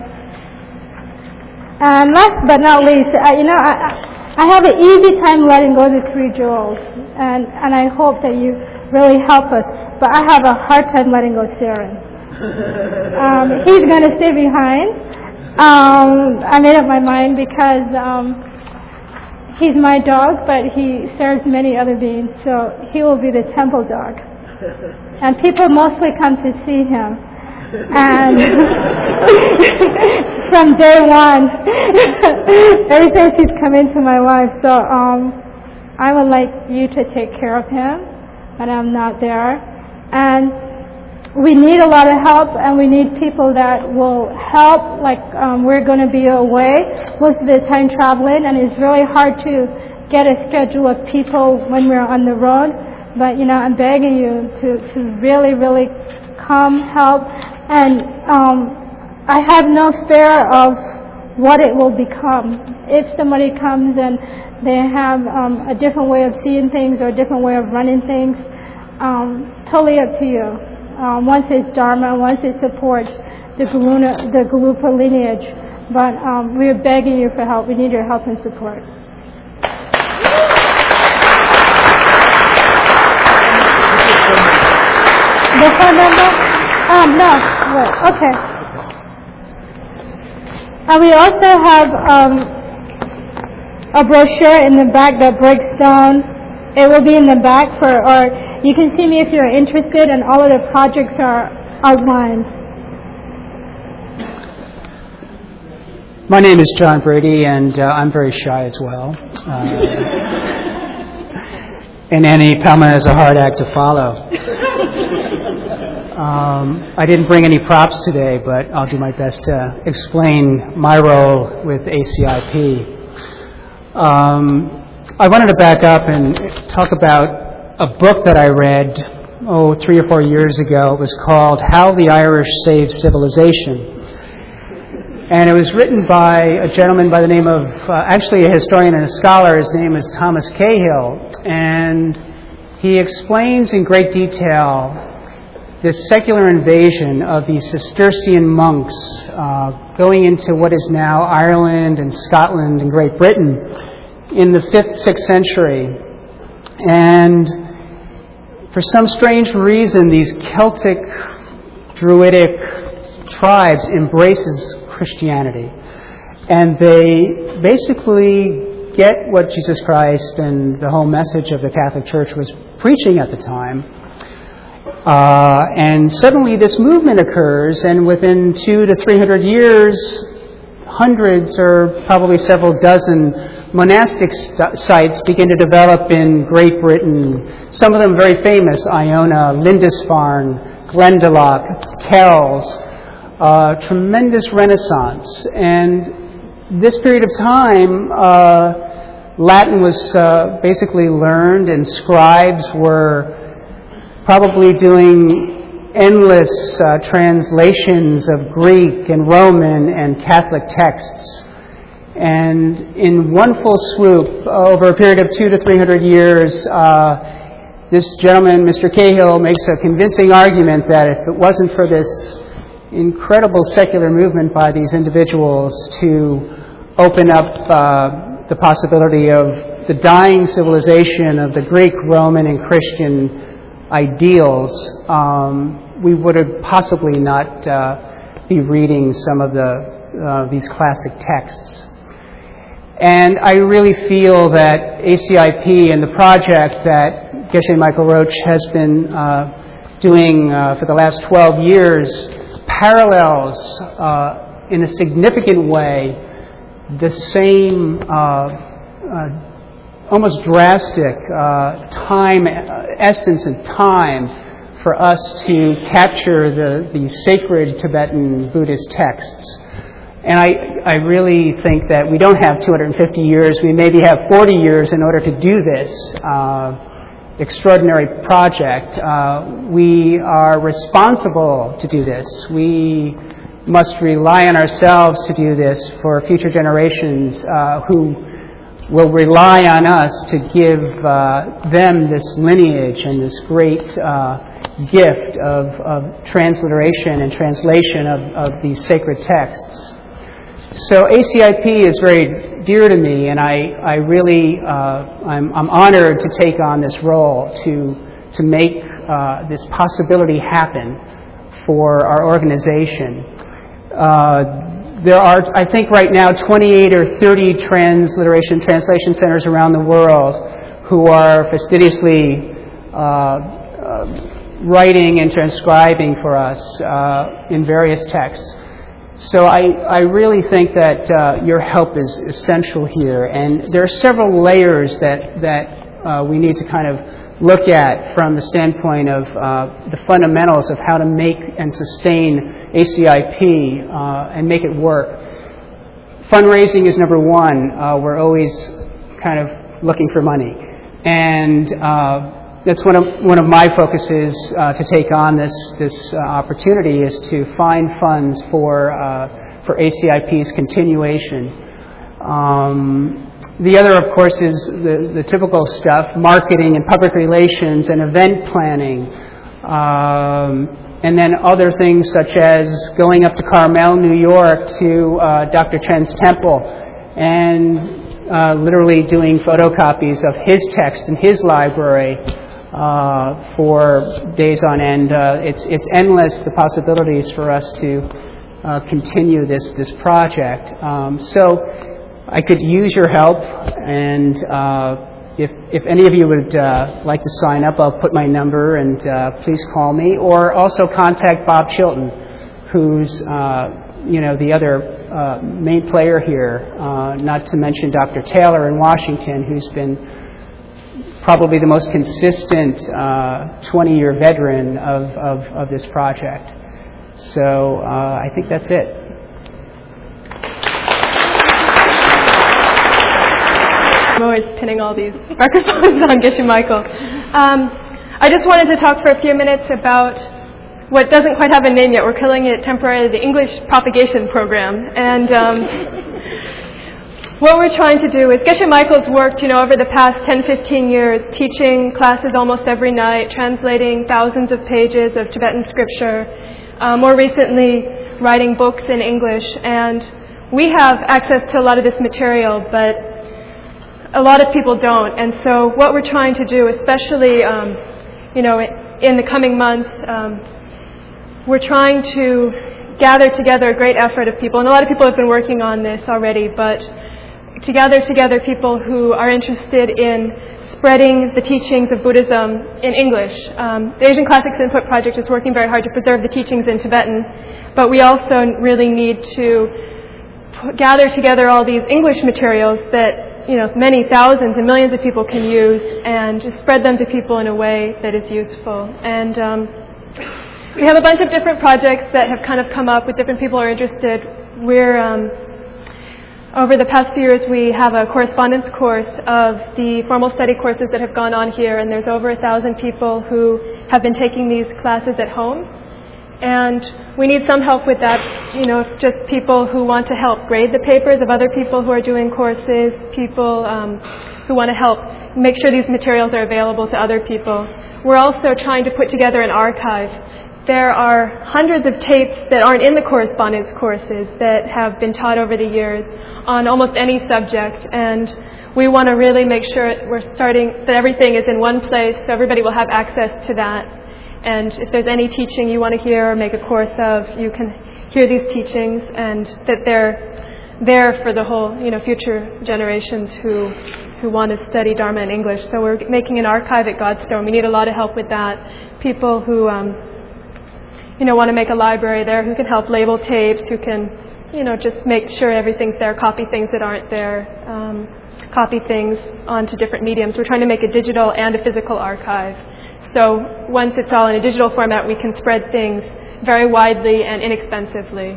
Speaker 6: And last but not least, I have an easy time letting go of the 3 jewels, and I hope that you really help us. But I have a hard time letting go of Saren. He's going to stay behind. I made up my mind because he's my dog, but he serves many other beings, so he will be the temple dog. And people mostly come to see him. And from day one, ever since he's come into my life, so I would like you to take care of him, but I'm not there. And we need a lot of help, and we need people that will help. Like we're going to be away most of the time traveling, and it's really hard to get a schedule of people when we're on the road. But I'm begging you to really, really come help. And I have no fear of what it will become. If somebody comes and they have a different way of seeing things or a different way of running things, totally up to you. Once it's Dharma, once it supports the Galupa lineage. But we're begging you for help. We need your help and support. The phone number? No. Wait. Okay. And we also have a brochure in the back that breaks down. It will be in the back or you can see me if you're interested, and all of the projects are outlined.
Speaker 7: My name is John Brady, and I'm very shy as well. And Annie Pelman is a hard act to follow. I didn't bring any props today, but I'll do my best to explain my role with ACIP. I wanted to back up and talk about a book that I read 3 or 4 years ago. It was called How the Irish Saved Civilization. And it was written by a gentleman by the name of, actually a historian and a scholar. His name is Thomas Cahill. And he explains in great detail this secular invasion of these Cistercian monks going into what is now Ireland and Scotland and Great Britain in the 5th, 6th century. And for some strange reason, these Celtic, Druidic tribes embraces Christianity. And they basically get what Jesus Christ and the whole message of the Catholic Church was preaching at the time. And suddenly this movement occurs, and within 200 to 300 years, hundreds or probably several dozen monastic sites begin to develop in Great Britain. Some of them very famous: Iona, Lindisfarne, Glendalough, Kells. Tremendous renaissance. And this period of time, Latin was basically learned, and scribes were probably doing endless translations of Greek and Roman and Catholic texts. And in one full swoop, over a period of 200 to 300 years, this gentleman, Mr. Cahill, makes a convincing argument that if it wasn't for this incredible secular movement by these individuals to open up the possibility of the dying civilization of the Greek, Roman, and Christian ideals, we would have possibly not be reading some of these classic texts. And I really feel that ACIP and the project that Geshe Michael Roach has been doing for the last 12 years parallels in a significant way the same almost drastic essence and time for us to capture the sacred Tibetan Buddhist texts. And I really think that we don't have 250 years, we maybe have 40 years in order to do this extraordinary project. We are responsible to do this. We must rely on ourselves to do this for future generations who will rely on us to give them this lineage and this great gift of transliteration and translation of these sacred texts. So ACIP is very dear to me, and I really I'm honored to take on this role to make this possibility happen for our organization. There are, I think, right now 28 or 30 translation centers around the world who are fastidiously writing and transcribing for us in various texts. So I really think that your help is essential here, and there are several layers that we need to kind of look at from the standpoint of the fundamentals of how to make and sustain ACIP and make it work. Fundraising is number one. We're always kind of looking for money, and that's one of my focuses to take on this opportunity is to find funds for ACIP's continuation. The other, of course, is the typical stuff: marketing and public relations and event planning, and then other things such as going up to Carmel, New York, to Dr. Chen's temple, and literally doing photocopies of his text in his library for days on end. It's endless, the possibilities for us to continue this project. So I could use your help, and if any of you would like to sign up, I'll put my number, and please call me, or also contact Bob Chilton, who's the other main player here, not to mention Dr. Taylor in Washington, who's been probably the most consistent 20-year veteran of this project. So I think that's it.
Speaker 4: I'm always pinning all these microphones on Geshe Michael. I just wanted to talk for a few minutes about what doesn't quite have a name yet. We're calling it temporarily the English Propagation Program. And what we're trying to do is Geshe Michael's worked, over the past 10, 15 years, teaching classes almost every night, translating thousands of pages of Tibetan scripture, more recently writing books in English. And we have access to a lot of this material, but a lot of people don't. And so what we're trying to do, especially, in the coming months, we're trying to gather together a great effort of people. And a lot of people have been working on this already, but to gather together people who are interested in spreading the teachings of Buddhism in English. The Asian Classics Input Project is working very hard to preserve the teachings in Tibetan, but we also really need to gather together all these English materials that many thousands and millions of people can use, and just spread them to people in a way that is useful. And we have a bunch of different projects that have kind of come up with different people who are interested. We're over the past few years, we have a correspondence course of the formal study courses that have gone on here, and there's over 1,000 people who have been taking these classes at home. And we need some help with that, just people who want to help grade the papers of other people who are doing courses, people who want to help make sure these materials are available to other people. We're also trying to put together an archive. There are hundreds of tapes that aren't in the correspondence courses that have been taught over the years on almost any subject, and we want to really make sure that everything is in one place so everybody will have access to that. And if there's any teaching you want to hear or make a course of, you can hear these teachings, and that they're there for the whole, future generations who want to study Dharma in English. So we're making an archive at Godstone. We need a lot of help with that. People who, want to make a library there, who can help label tapes, who can, just make sure everything's there, copy things that aren't there, copy things onto different mediums. We're trying to make a digital and a physical archive. So once it's all in a digital format, we can spread things very widely and inexpensively.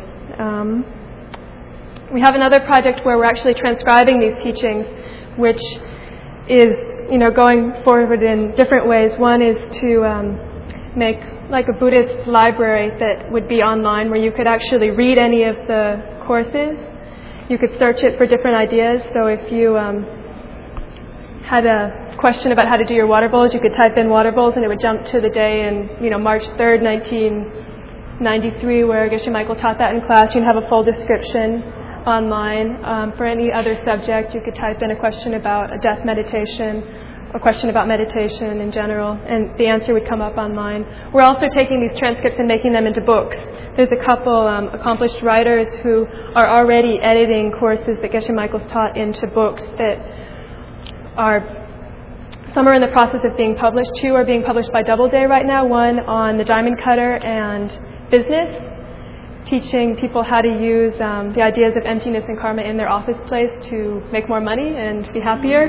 Speaker 4: We have another project where we're actually transcribing these teachings, which is, going forward in different ways. One is to make like a Buddhist library that would be online, where you could actually read any of the courses. You could search it for different ideas. So if you had a question about how to do your water bowls, you could type in water bowls and it would jump to the day in March 3rd, 1993, where Geshe Michael taught that in class. You'd have a full description online. For any other subject, you could type in a question about a death meditation, a question about meditation in general, and the answer would come up online. We're also taking these transcripts and making them into books. There's a couple accomplished writers who are already editing courses that Geshe Michael's taught into books that some are in the process of being published. 2 are being published by Doubleday right now. 1 on the diamond cutter and business, teaching people how to use the ideas of emptiness and karma in their office place to make more money and be happier.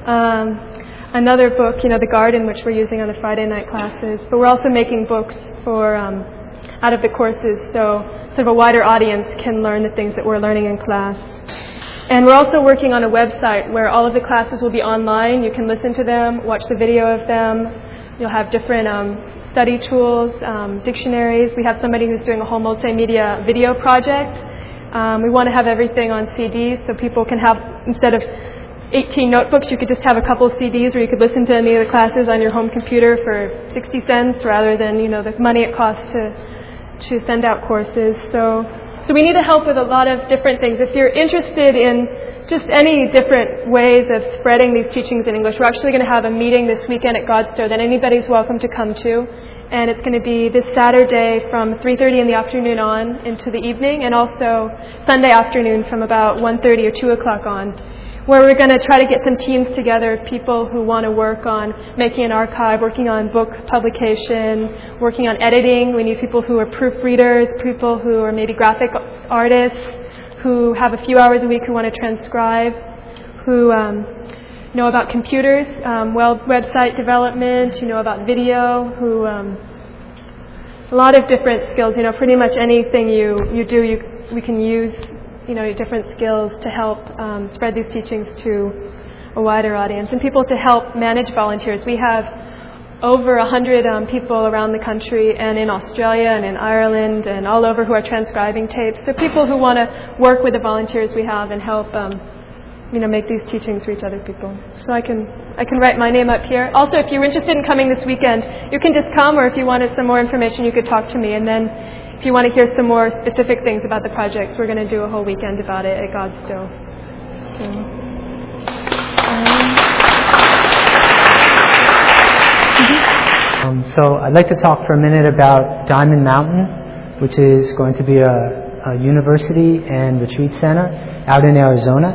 Speaker 4: Another book, The Garden, which we're using on the Friday night classes. But we're also making books for out of the courses, so sort of a wider audience can learn the things that we're learning in class. And we're also working on a website where all of the classes will be online. You can listen to them, watch the video of them. You'll have different study tools, dictionaries. We have somebody who's doing a whole multimedia video project. We want to have everything on CD so people can have, instead of 18 notebooks, you could just have a couple of CDs where you could listen to any of the classes on your home computer for 60 cents rather than, the money it costs to send out courses. So we need to help with a lot of different things. If you're interested in just any different ways of spreading these teachings in English, we're actually going to have a meeting this weekend at Godstow that anybody's welcome to come to. And it's going to be this Saturday from 3:30 in the afternoon on into the evening, and also Sunday afternoon from about 1:30 or 2 o'clock on, where we're going to try to get some teams together, people who want to work on making an archive, working on book publication, working on editing. We need people who are proofreaders, people who are maybe graphic artists, who have a few hours a week who want to transcribe, who know about computers, website development, about video, who a lot of different skills. Pretty much anything you do, we can use different skills to help spread these teachings to a wider audience, and people to help manage volunteers. We have over 100 people around the country and in Australia and in Ireland and all over who are transcribing tapes. So people who want to work with the volunteers we have and help make these teachings reach other people. So I can write my name up here. Also, if you're interested in coming this weekend, you can just come, or if you wanted some more information, you could talk to me. And then if you want to hear some more specific things about the projects, we're going to do a whole weekend about it at Godstow.
Speaker 7: So I'd like to talk for a minute about Diamond Mountain, which is going to be a university and retreat center out in Arizona.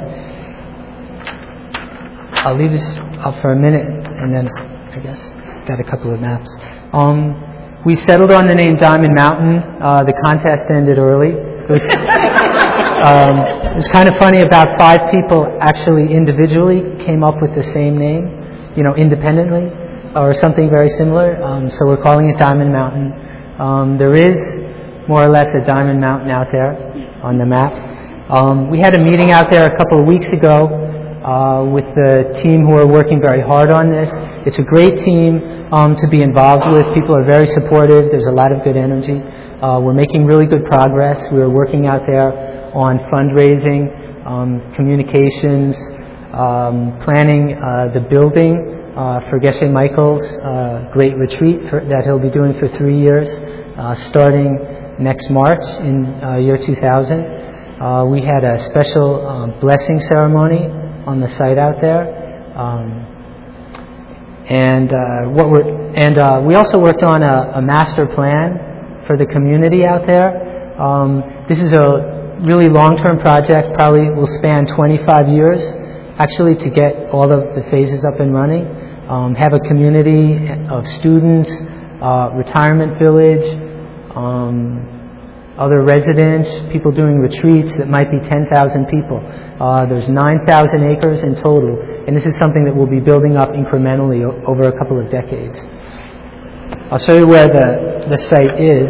Speaker 7: I'll leave this up for a minute, and then I guess got a couple of maps. We settled on the name Diamond Mountain. The contest ended early. It's kind of funny, about 5 people actually individually came up with the same name, independently, or something very similar. So we're calling it Diamond Mountain. There is more or less a Diamond Mountain out there on the map. We had a meeting out there a couple of weeks ago with the team who are working very hard on this. It's a great team to be involved with. People are very supportive. There's a lot of good energy. We're making really good progress. We're working out there on fundraising, communications, planning the building for Geshe Michael's great retreat that he'll be doing for 3 years, starting next March in year 2000. We had a special blessing ceremony on the site out there, we also worked on a master plan for the community out there. This is a really long-term project, probably will span 25 years, actually, to get all of the phases up and running. Have a community of students, retirement village, other residents, people doing retreats that might be 10,000 people. There's 9,000 acres in total, and this is something that we'll be building up incrementally over a couple of decades. I'll show you where the site is.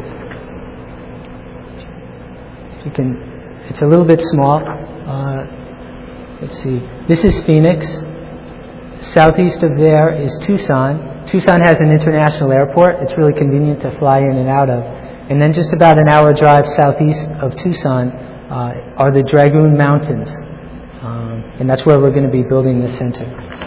Speaker 7: It's a little bit small. Let's see. This is Phoenix. Southeast of there is Tucson. Tucson has an international airport. It's really convenient to fly in and out of. And then just about an hour drive southeast of Tucson are the Dragoon Mountains. And that's where we're going to be building the center.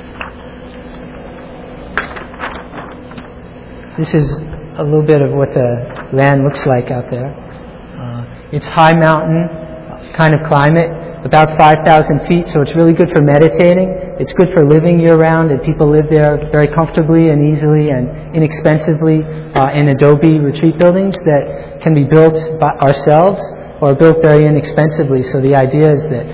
Speaker 7: This is a little bit of what the land looks like out there. It's high mountain kind of climate, about 5,000 feet, so it's really good for meditating. It's good for living year-round, and people live there very comfortably and easily and inexpensively in adobe retreat buildings that can be built by ourselves or built very inexpensively. So the idea is that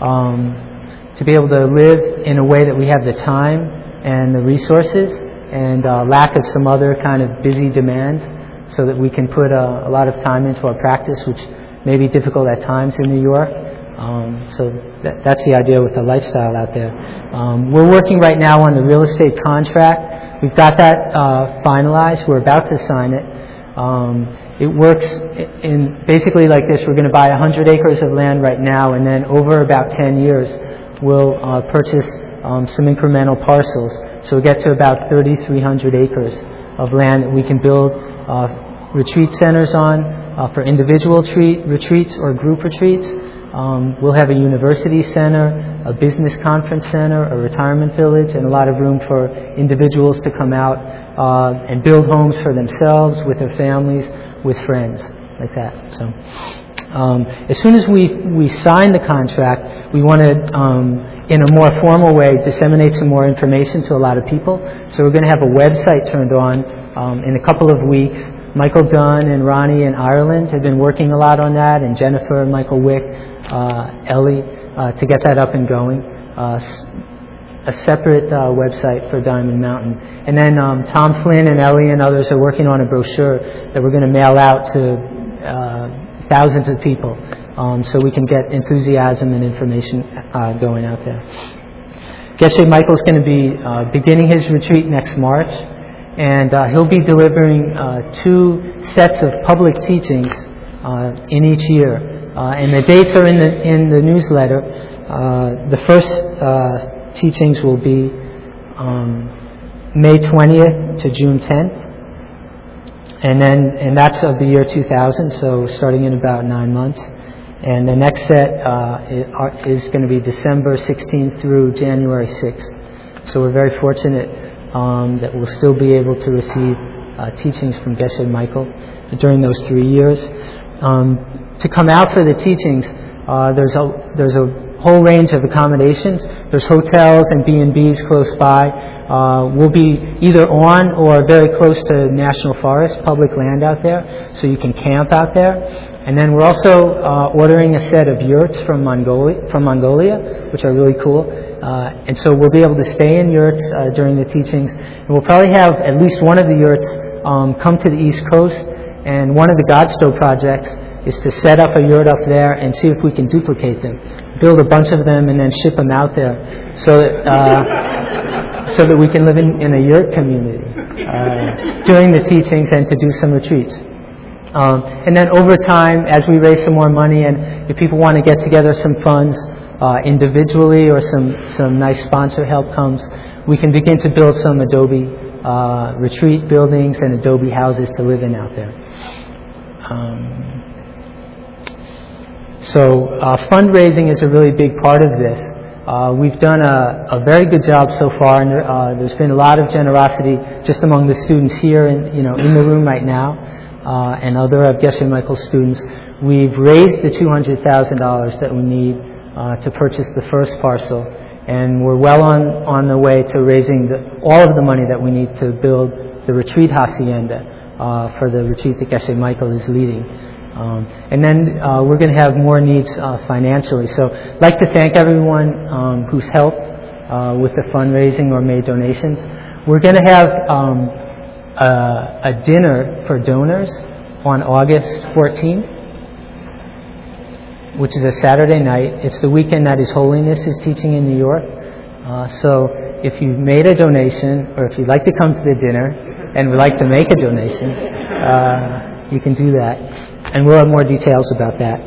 Speaker 7: to be able to live in a way that we have the time and the resources and lack of some other kind of busy demands, so that we can put a lot of time into our practice, which may be difficult at times in New York. So that's the idea with the lifestyle out there. We're working right now on the real estate contract. We've got that finalized. We're about to sign it. It works in basically like this. We're going to buy 100 acres of land right now, and then over about 10 years, we'll purchase some incremental parcels. So we get to about 3,300 acres of land that we can build retreat centers on for individual retreats or group retreats. We'll have a university center, a business conference center, a retirement village, and a lot of room for individuals to come out and build homes for themselves, with their families, with friends, like that. So, as soon as we sign the contract, we want to, in a more formal way, disseminate some more information to a lot of people. So we're going to have a website turned on in a couple of weeks. Michael Dunn and Ronnie in Ireland have been working a lot on that, and Jennifer and Michael Wick, Ellie, to get that up and going. A separate website for Diamond Mountain. And then Tom Flynn and Ellie and others are working on a brochure that we're going to mail out to thousands of people, so we can get enthusiasm and information going out there. Geshe Michael's going to be beginning his retreat next March, and he'll be delivering 2 sets of public teachings in each year. And the dates are in the newsletter. The first teachings will be May 20th to June 10th. And that's of the year 2000, so starting in about 9 months. And the next set is going to be December 16th through January 6th. So we're very fortunate that we'll still be able to receive teachings from Geshe Michael during those 3 years. To come out for the teachings, there's a whole range of accommodations. There's hotels and B&Bs close by. We'll be either on or very close to National Forest, public land out there, so you can camp out there. And then we're also ordering a set of yurts from Mongolia, which are really cool. And so we'll be able to stay in yurts during the teachings. And we'll probably have at least one of the yurts come to the East Coast. And one of the Godstow projects is to set up a yurt up there and see if we can duplicate them, build a bunch of them and then ship them out there so that we can live in a yurt community during the teachings and to do some retreats. And then over time, as we raise some more money and if people want to get together some funds individually or some nice sponsor help comes, we can begin to build some Adobe retreat buildings and Adobe houses to live in out there. So fundraising is a really big part of this. We've done a very good job so far, and there's been a lot of generosity just among the students here and in the room right now, and other of Geshe Michael students. We've raised the $200,000 that we need to purchase the first parcel, and we're well on the way to raising all of the money that we need to build the retreat hacienda for the retreat that Geshe Michael is leading. And then we're going to have more needs financially. So I'd like to thank everyone who's helped with the fundraising or made donations. We're going to have a dinner for donors on August 14th, which is a Saturday night. It's the weekend that His Holiness is teaching in New York. So if you've made a donation or if you'd like to come to the dinner and would like to make a donation, you can do that. And we'll have more details about that.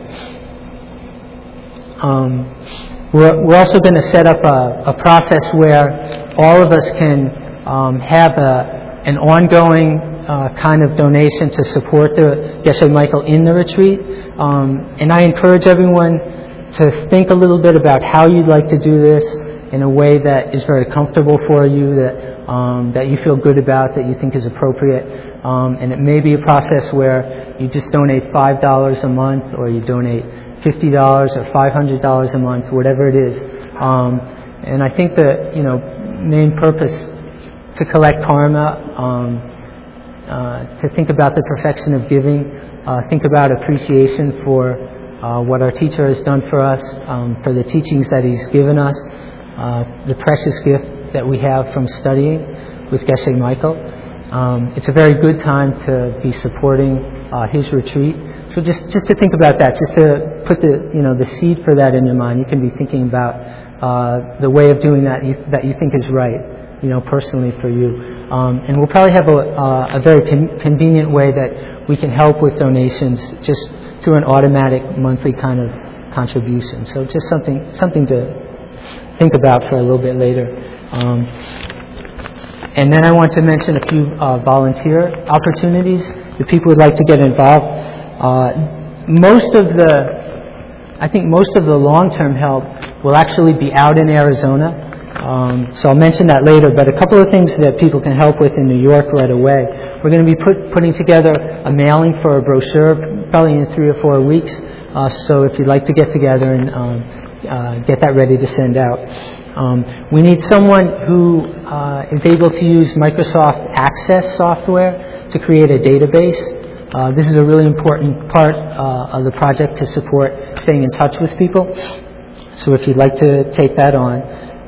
Speaker 7: We're also going to set up a process where all of us can have an ongoing kind of donation to support the Geshe Michael in the retreat. And I encourage everyone to think a little bit about how you'd like to do this in a way that is very comfortable for you, that you feel good about, that you think is appropriate. And it may be a process where you just donate $5 a month, or you donate $50 or $500 a month, whatever it is. And I think the main purpose to collect karma, to think about the perfection of giving, think about appreciation for what our teacher has done for us, for the teachings that he's given us, the precious gift that we have from studying with Geshe Michael. It's a very good time to be supporting his retreat. So just to think about that, just to put the seed for that in your mind. You can be thinking about the way of doing that that you think is right, personally for you. And we'll probably have a very convenient way that we can help with donations just through an automatic monthly kind of contribution. So just something to think about for a little bit later. And then I want to mention a few volunteer opportunities if people would like to get involved. I think most of the long-term help will actually be out in Arizona. So I'll mention that later, but a couple of things that people can help with in New York right away. We're going to be putting together a mailing for a brochure probably in 3 or 4 weeks. So if you'd like to get together and get that ready to send out. We need someone who is able to use Microsoft Access software to create a database. This is a really important part of the project to support staying in touch with people. So if you'd like to take that on,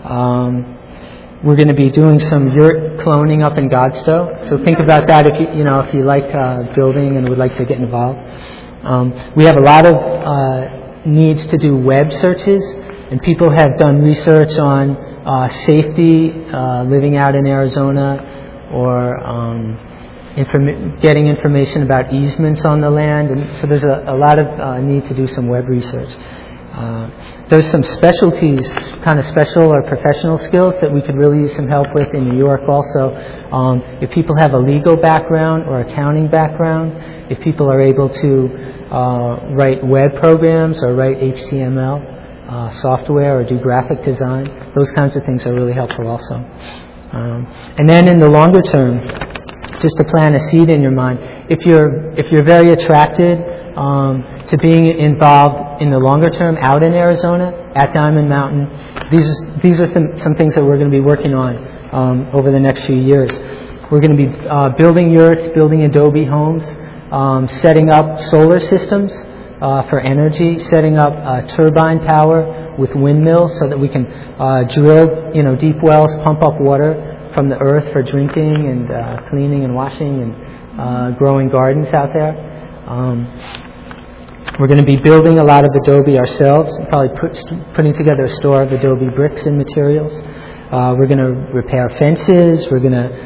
Speaker 7: we're going to be doing some yurt cloning up in Godstow. So think about that if you like building and would like to get involved. We have a lot of needs to do web searches. And people have done research on safety, living out in Arizona, or getting information about easements on the land. And so there's a lot of need to do some web research. There's some specialties, kind of special or professional skills that we could really use some help with in New York also. If people have a legal background or accounting background, if people are able to write web programs or write HTML, software or do graphic design. Those kinds of things are really helpful also. And then in the longer term, just to plant a seed in your mind, if you're very attracted to being involved in the longer term out in Arizona at Diamond Mountain, these are some things that we're going to be working on over the next few years. We're going to be building yurts, building adobe homes, setting up solar systems for energy, setting up turbine power with windmills so that we can drill, deep wells, pump up water from the earth for drinking and cleaning and washing and growing gardens out there. We're going to be building a lot of adobe ourselves, probably putting together a store of adobe bricks and materials. We're going to repair fences. We're going to,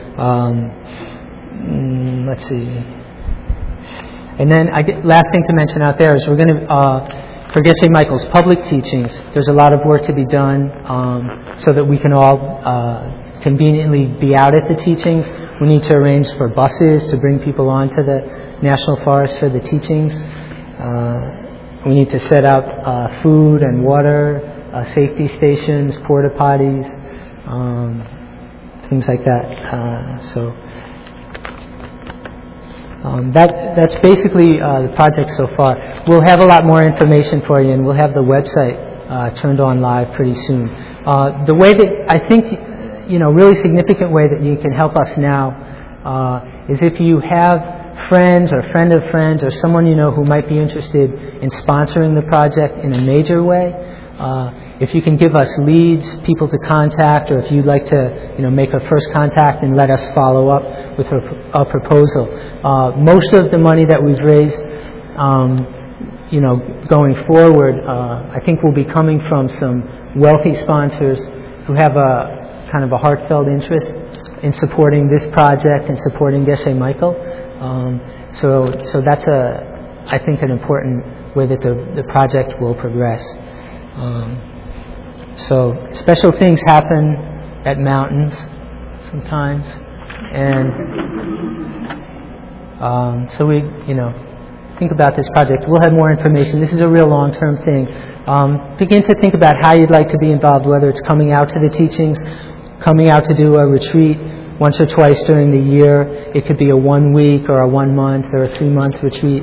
Speaker 7: let's see. And then, last thing to mention out there is we're going to, for Geshe Michael's public teachings, there's a lot of work to be done so that we can all conveniently be out at the teachings. We need to arrange for buses to bring people onto the National Forest for the teachings. We need to set up food and water, safety stations, porta potties, things like that. That's basically the project so far. We'll have a lot more information for you, and we'll have the website turned on live pretty soon. The way that I think, really significant way that you can help us now is if you have friends or friend of friends or someone you know who might be interested in sponsoring the project in a major way. If you can give us leads, people to contact, or if you'd like to, make a first contact and let us follow up with a proposal. Most of the money that we've raised, going forward, I think will be coming from some wealthy sponsors who have a kind of a heartfelt interest in supporting this project and supporting Geshe Michael. So that's I think an important way that the project will progress. So special things happen at mountains sometimes, and so we, think about this project. We'll have more information. This is a real long-term thing. Begin to think about how you'd like to be involved, whether it's coming out to the teachings, coming out to do a retreat once or twice during the year. It could be a 1 week or a 1 month or a 3-month retreat.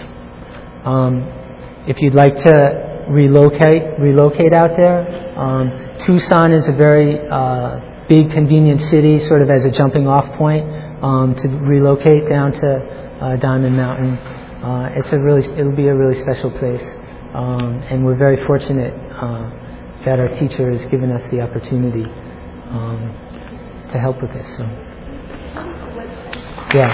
Speaker 7: If you'd like to relocate out there. Tucson is a very big, convenient city, sort of as a jumping off point to relocate down to Diamond Mountain. It'll be a really special place, and we're very fortunate that our teacher has given us the opportunity to help with this. So, yeah.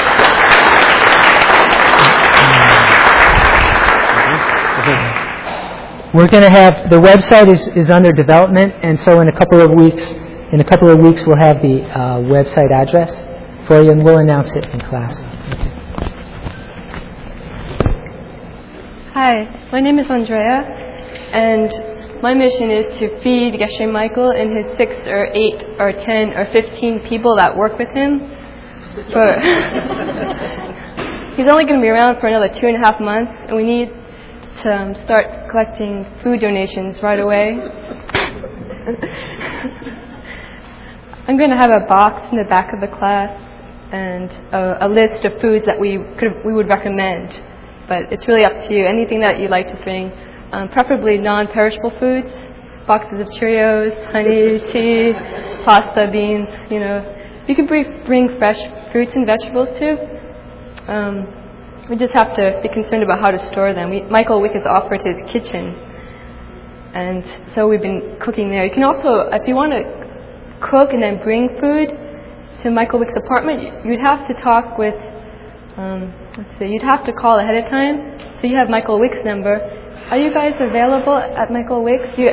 Speaker 7: We're going to have the website is under development, and so in a couple of weeks we'll have the website address for you, and we'll announce it in class.
Speaker 4: Hi, my name is Andrea, and my mission is to feed Geshe Michael and his 6 or 8 or 10 or 15 people that work with him. He's only going to be around for another 2.5 months, and we need to start collecting food donations right away. I'm going to have a box in the back of the class and a list of foods that we would recommend. But it's really up to you. Anything that you'd like to bring, preferably non-perishable foods, boxes of Cheerios, honey, tea, pasta, beans. You can bring fresh fruits and vegetables too. We just have to be concerned about how to store them. Michael Wick has offered his kitchen, and so we've been cooking there. You can also, if you want to cook and then bring food to Michael Wick's apartment, you'd have to talk with, you'd have to call ahead of time, so you have Michael Wick's number. Are you guys available at Michael Wick's? Do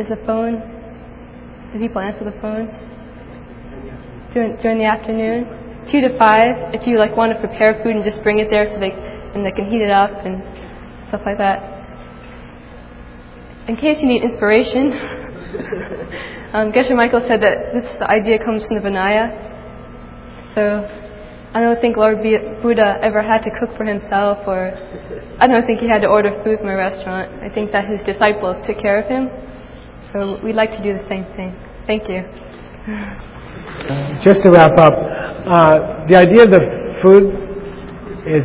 Speaker 4: people answer the phone? During the afternoon? 2 to 5, if you want to prepare food and just bring it there so they can heat it up and stuff like that. In case you need inspiration, Geshe Michael said that the idea comes from the Vinaya. So I don't think Lord Buddha ever had to cook for himself, or I don't think he had to order food from a restaurant. I think that his disciples took care of him. So we'd like to do the same thing. Thank you.
Speaker 1: Just to wrap up, the idea of the food is,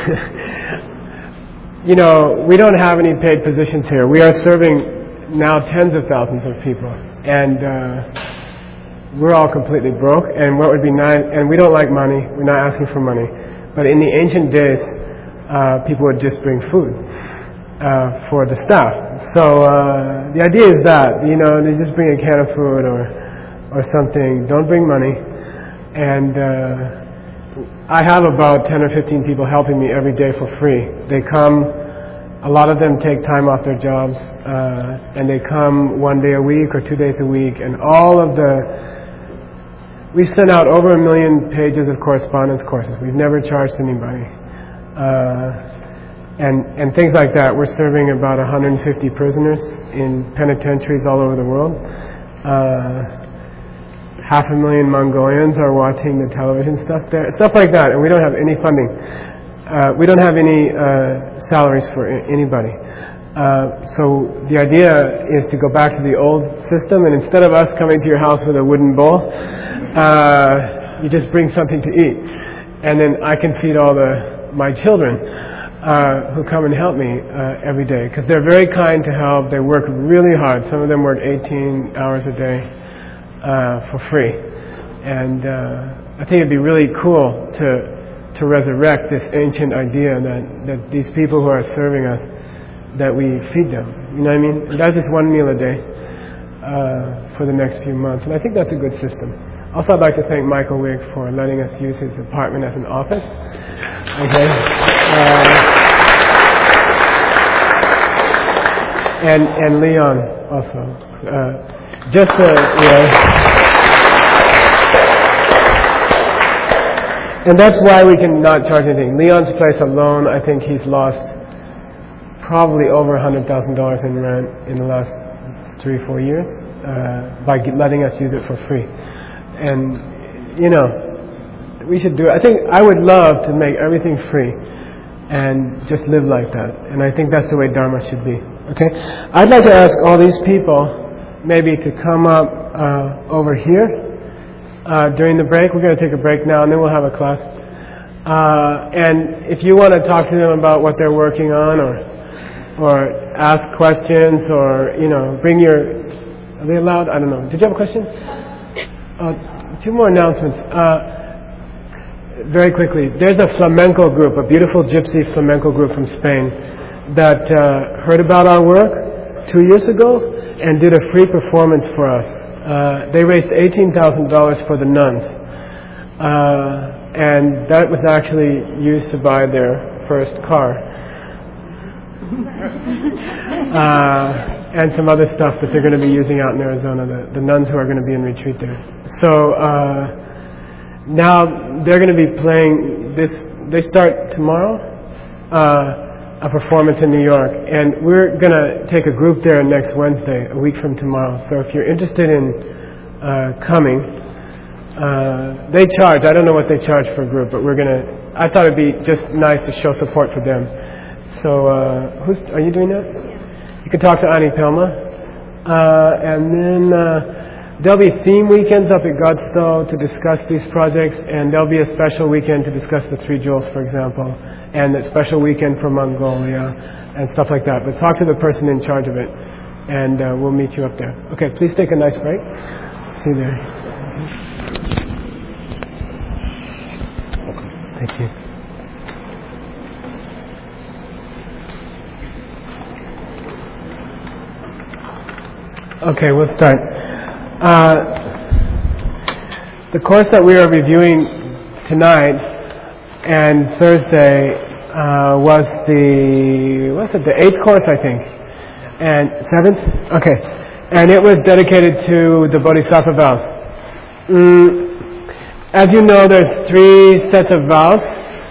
Speaker 1: we don't have any paid positions here. We are serving now tens of thousands of people, and we're all completely broke. And what would be nice, and we don't like money. We're not asking for money. But in the ancient days, people would just bring food for the staff. So the idea is that they just bring a can of food or something. Don't bring money. And I have about 10 or 15 people helping me every day for free. They come A lot of them take time off their jobs, and they come 1 day a week or 2 days a week, and we sent out over 1 million pages of correspondence courses. We've never charged anybody. And things like that. We're serving about 150 prisoners in penitentiaries all over the world. 500,000 Mongolians are watching the television stuff there. Stuff like that, and we don't have any funding. We don't have any salaries for anybody. So the idea is to go back to the old system, and instead of us coming to your house with a wooden bowl, you just bring something to eat. And then I can feed all my children who come and help me every day, because they're very kind to help. They work really hard. Some of them work 18 hours a day for free. And I think it'd be really cool to resurrect this ancient idea that these people who are serving us, that we feed them. You know what I mean? And that's just 1 meal a day for the next few months. And I think that's a good system. Also, I'd like to thank Michael Wigg for letting us use his apartment as an office. Okay. And Leon also. And that's why we can not charge anything. Leon's place alone, I think he's lost probably over $100,000 in rent in the last 3-4 years by letting us use it for free. And, we should do it. I think I would love to make everything free and just live like that. And I think that's the way Dharma should be. Okay? I'd like to ask all these people maybe to come up over here during the break. We're going to take a break now, and then we'll have a class. And if you want to talk to them about what they're working on, or ask questions, or bring your... Are they allowed? I don't know. Did you have a question? 2 more announcements. Very quickly, there's a flamenco group, a beautiful gypsy flamenco group from Spain that heard about our work 2 years ago and did a free performance for us. They raised $18,000 for the nuns, and that was actually used to buy their first car. And some other stuff that they're going to be using out in Arizona, the nuns who are going to be in retreat there. So now they're going to be playing this. They start tomorrow, a performance in New York, and we're going to take a group there next Wednesday, a week from tomorrow. So if you're interested in coming, they charge. I don't know what they charge for a group, but I thought it'd be just nice to show support for them. So are you doing that? You can talk to Ani Pelma. And then there'll be theme weekends up at Godstow to discuss these projects, and there'll be a special weekend to discuss the 3 jewels, for example, and a special weekend for Mongolia and stuff like that. But talk to the person in charge of it, and we'll meet you up there. Okay, please take a nice break. See you there. Thank you. Okay, we'll start. The course that we are reviewing tonight and Thursday was the 8th course, I think, and 7th? Okay. And it was dedicated to the Bodhisattva vows. As you know, there's 3 sets of vows,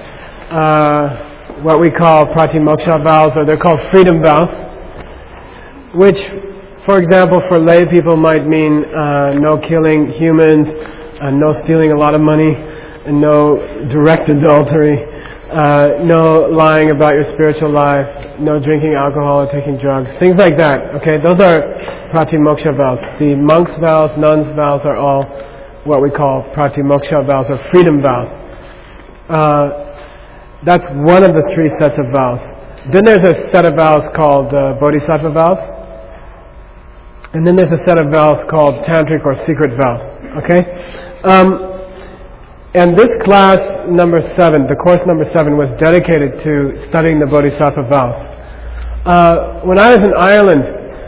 Speaker 1: what we call pratimoksha vows, or they're called freedom vows, which, for example, for lay people might mean no killing humans, no stealing a lot of money, and no direct adultery, no lying about your spiritual life, no drinking alcohol or taking drugs, things like that. Okay, those are pratimoksha vows. The monks' vows, nuns' vows are all what we call pratimoksha vows or freedom vows. That's one of the 3 sets of vows. Then there's a set of vows called bodhisattva vows. And then there's a set of vows called tantric or secret vows. Okay? And this class number 7, the course number 7, was dedicated to studying the Bodhisattva vows. When I was in Ireland,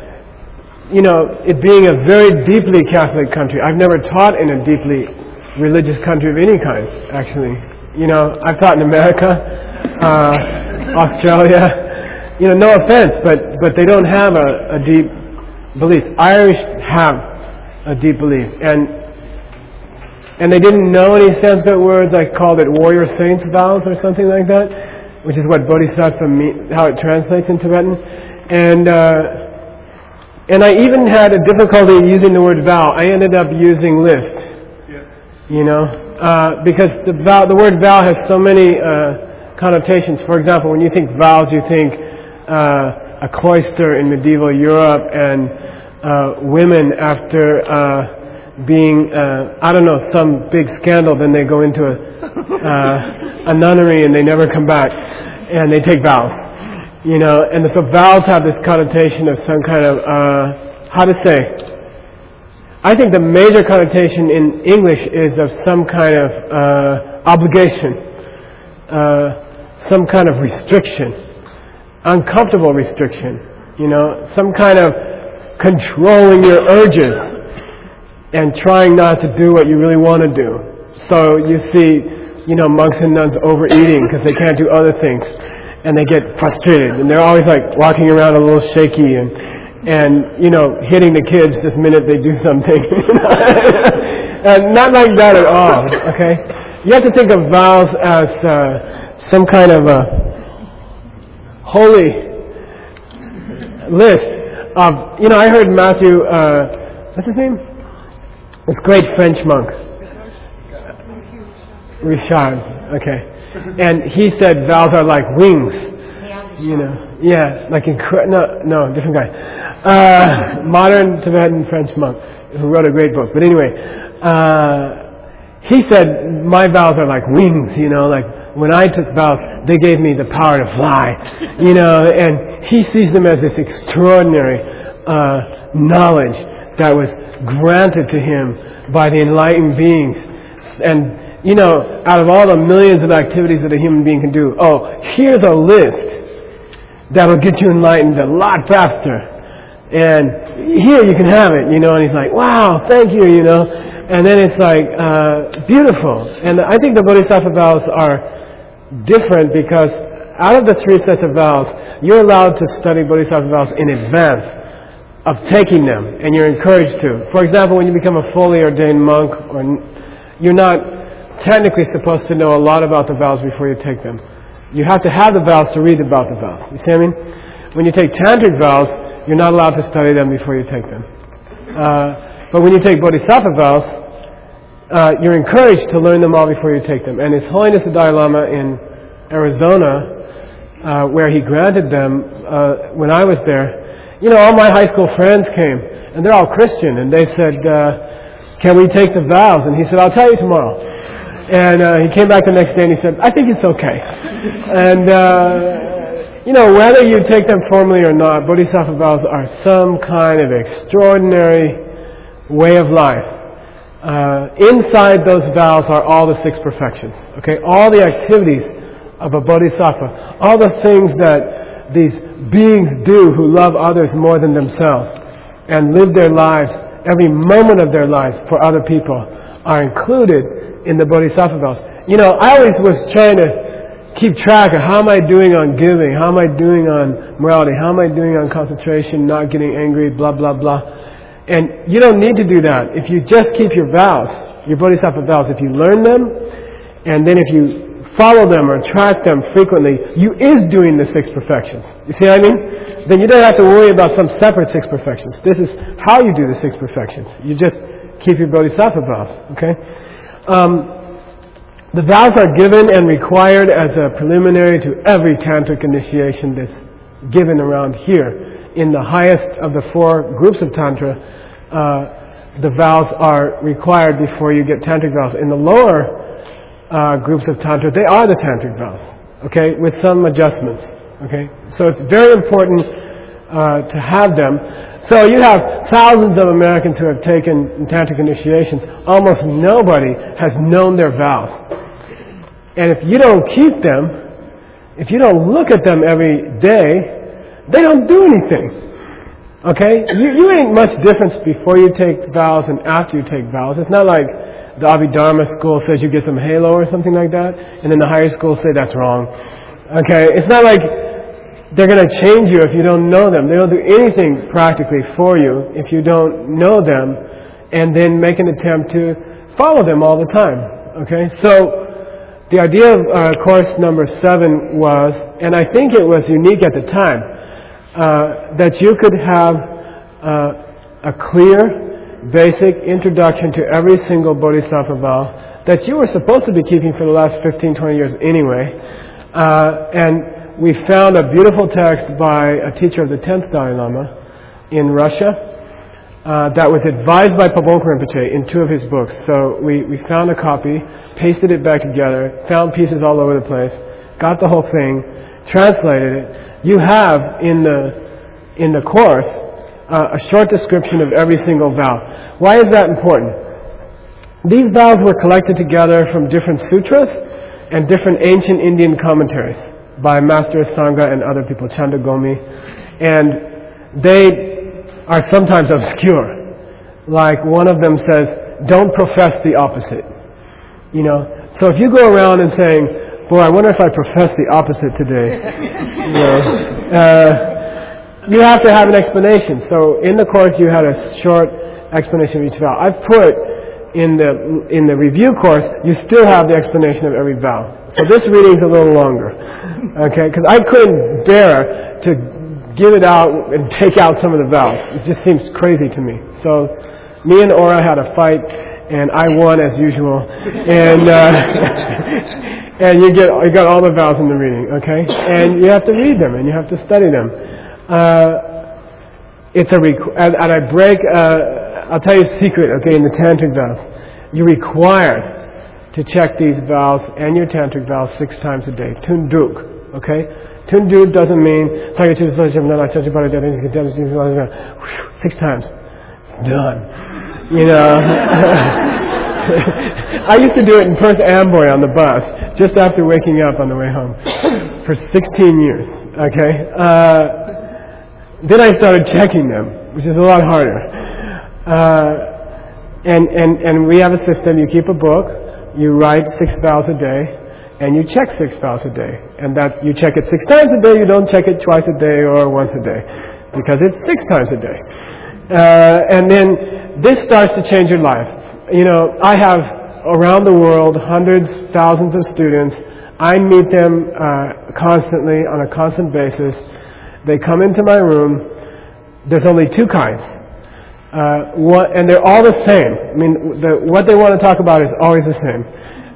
Speaker 1: it being a very deeply Catholic country, I've never taught in a deeply religious country of any kind, actually. I've taught in America, Australia, no offense, but they don't have a deep belief. Irish have a deep belief, and they didn't know any Sanskrit words. I called it warrior saints vows or something like that, which is what bodhisattva means, how it translates in Tibetan. And I even had a difficulty using the word vow. I ended up using lift. Because the word vow has so many connotations. For example, when you think vows, you think a cloister in medieval Europe and women after being, some big scandal, then they go into a nunnery and they never come back and they take vows. And so vows have this connotation of some kind of, I think the major connotation in English is of some kind of obligation, some kind of restriction, uncomfortable restriction, some kind of controlling your urges and trying not to do what you really want to do. So you see, monks and nuns overeating because they can't do other things. And they get frustrated, and they're always like walking around a little shaky and hitting the kids this minute they do something. And not like that at all, okay? You have to think of vows as some kind of a holy list of, I heard Matthew, what's his name? This great French monk. Richard, okay. And he said vows are like wings, like different guy. Modern Tibetan French monk who wrote a great book. But anyway, he said my vows are like wings, like when I took vows, they gave me the power to fly, and he sees them as this extraordinary knowledge that was granted to him by the enlightened beings. And out of all the millions of activities that a human being can do, here's a list that'll get you enlightened a lot faster. And here you can have it, and he's like, wow, thank you, And then it's like, beautiful. And I think the Bodhisattva vows are different because out of the 3 sets of vows, you're allowed to study Bodhisattva vows in advance of taking them, and you're encouraged to. For example, when you become a fully ordained monk, you're not technically supposed to know a lot about the vows before you take them. You have to have the vows to read about the vows. You see what I mean? When you take tantric vows, you're not allowed to study them before you take them. But when you take bodhisattva vows, you're encouraged to learn them all before you take them. And His Holiness the Dalai Lama in Arizona, where he granted them, when I was there, all my high school friends came, and they're all Christian, and they said, can we take the vows? And he said, I'll tell you tomorrow. And he came back the next day and he said, I think it's okay. And, whether you take them formally or not, bodhisattva vows are some kind of extraordinary way of life. Inside those vows are all the 6 perfections. Okay, all the activities of a bodhisattva, all the things that these beings do who love others more than themselves and live their lives, every moment of their lives for other people, are included in the bodhisattva vows. I always was trying to keep track of how am I doing on giving, how am I doing on morality, how am I doing on concentration, not getting angry, blah, blah, blah. And you don't need to do that. If you just keep your vows, your bodhisattva vows, if you learn them, and then if you follow them or track them frequently, you is doing the 6 perfections. You see what I mean? Then you don't have to worry about some separate 6 perfections. This is how you do the 6 perfections. You just keep your bodhisattva vows, okay? The vows are given and required as a preliminary to every tantric initiation that's given around here. In the highest of the 4 groups of tantra, the vows are required before you get tantric vows. In the lower groups of tantra, they are the tantric vows, okay, with some adjustments, okay. So it's very important to have them. So you have thousands of Americans who have taken tantric initiations. Almost nobody has known their vows. And if you don't keep them, if you don't look at them every day, they don't do anything. Okay? You ain't much difference before you take vows and after you take vows. It's not like the Abhidharma school says you get some halo or something like that, and then the higher school say that's wrong. Okay? It's not like they're going to change you if you don't know them. They don't do anything practically for you if you don't know them and then make an attempt to follow them all the time. Okay? So the idea of course number 7 was, and I think it was unique at the time, that you could have a clear, basic introduction to every single Bodhisattva vow that you were supposed to be keeping for the last 15, 20 years anyway. And we found a beautiful text by a teacher of the 10th Dalai Lama in Russia that was advised by Pabonka Rinpoche in 2 of his books. So we found a copy, pasted it back together, found pieces all over the place, got the whole thing, translated it. You have in the course a short description of every single vow. Why is that important? These vows were collected together from different sutras and different ancient Indian commentaries by Master Sangha and other people, Chandagomi, and they are sometimes obscure. Like one of them says, don't profess the opposite. You know, so if you go around and saying, boy, I wonder if I profess the opposite today, you have to have an explanation. So in the course you had a short explanation of each vow. I've put in the review course, you still have the explanation of every vow. So this reading's a little longer, okay? Because I couldn't bear to give it out and take out some of the vows. It just seems crazy to me. So me and Aura had a fight, and I won as usual. And and you got all the vows in the reading, okay? And you have to read them and you have to study them. And I break. I'll tell you a secret, okay, in the Tantric vows. You're required to check these vows and your Tantric vows 6 times a day. Tunduk, okay? Tunduk doesn't mean 6 times. Done. You know. I used to do it in Perth Amboy on the bus, just after waking up on the way home, for 16 years, okay? Then I started checking them, which is a lot harder. And we have a system. You keep a book, you write 6 vows a day, and you check 6 vows a day. And that you check it 6 times a day, you don't check it twice a day or once a day, because it's 6 times a day. And then this starts to change your life. You know, I have around the world hundreds, thousands of students. I meet them constantly on a constant basis. They come into my room. There's only 2 kinds. And they're all the same. I mean, what they want to talk about is always the same.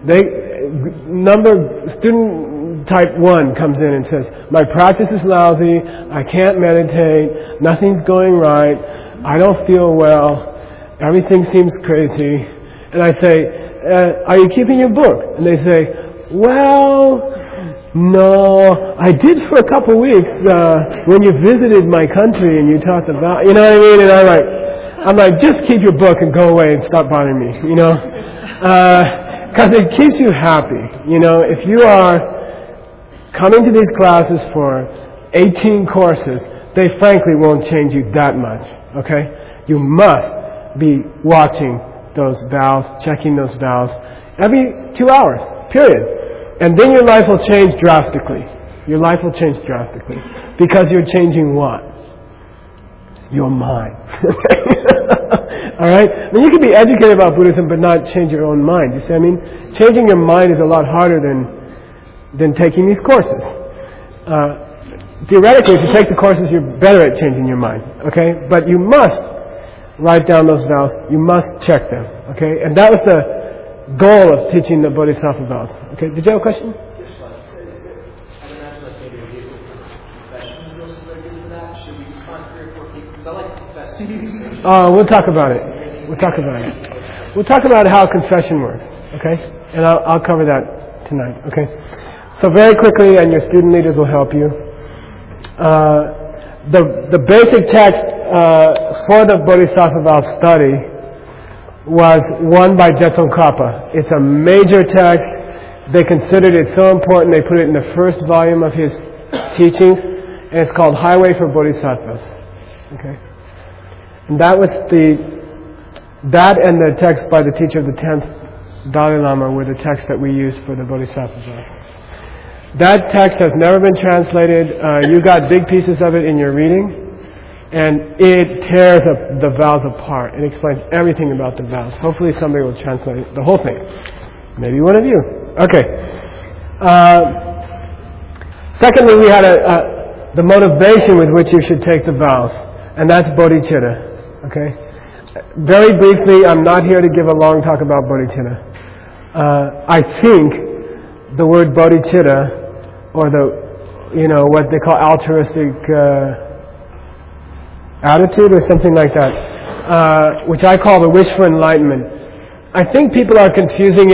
Speaker 1: Student type 1 comes in and says, my practice is lousy, I can't meditate, nothing's going right, I don't feel well, everything seems crazy. And I say, are you keeping your book? And they say, well, no, I did for a couple weeks when you visited my country and you talked about, you know what I mean? And I'm like, just keep your book and go away and stop bothering me, you know? Because it keeps you happy, you know? If you are coming to these classes for 18 courses, they frankly won't change you that much, okay? You must be watching those vows, checking those vows every 2 hours, period. And then your life will change drastically. Your life will change drastically. Because you're changing what? Your mind. Alright? I mean, you can be educated about Buddhism but not change your own mind. You see what I mean? Changing your mind is a lot harder than taking these courses. Theoretically, if you take the courses, you're better at changing your mind. Okay? But you must write down those vows. You must check them. Okay? And that was the goal of teaching the Bodhisattva vows. Okay? Did you have a question? We'll talk about it. We'll talk about how confession works, okay? And I'll cover that tonight, okay? So very quickly, and your student leaders will help you. The basic text for the Bodhisattva vow study was one by Jetson Kapa. It's a major text. They considered it so important they put it in the first volume of his teachings, and it's called Highway for Bodhisattvas. Okay? And that and the text by the teacher of the 10th Dalai Lama were the texts that we used for the Bodhisattva vows. That text has never been translated. You got big pieces of it in your reading. And it tears up the vows apart. It explains everything about the vows. Hopefully somebody will translate the whole thing. Maybe one of you. Okay. Secondly, we had the motivation with which you should take the vows. And that's bodhicitta. Okay. Very briefly, I'm not here to give a long talk about bodhicitta. I think the word bodhicitta, or what they call altruistic attitude or something like that, which I call the wish for enlightenment. I think people are confusing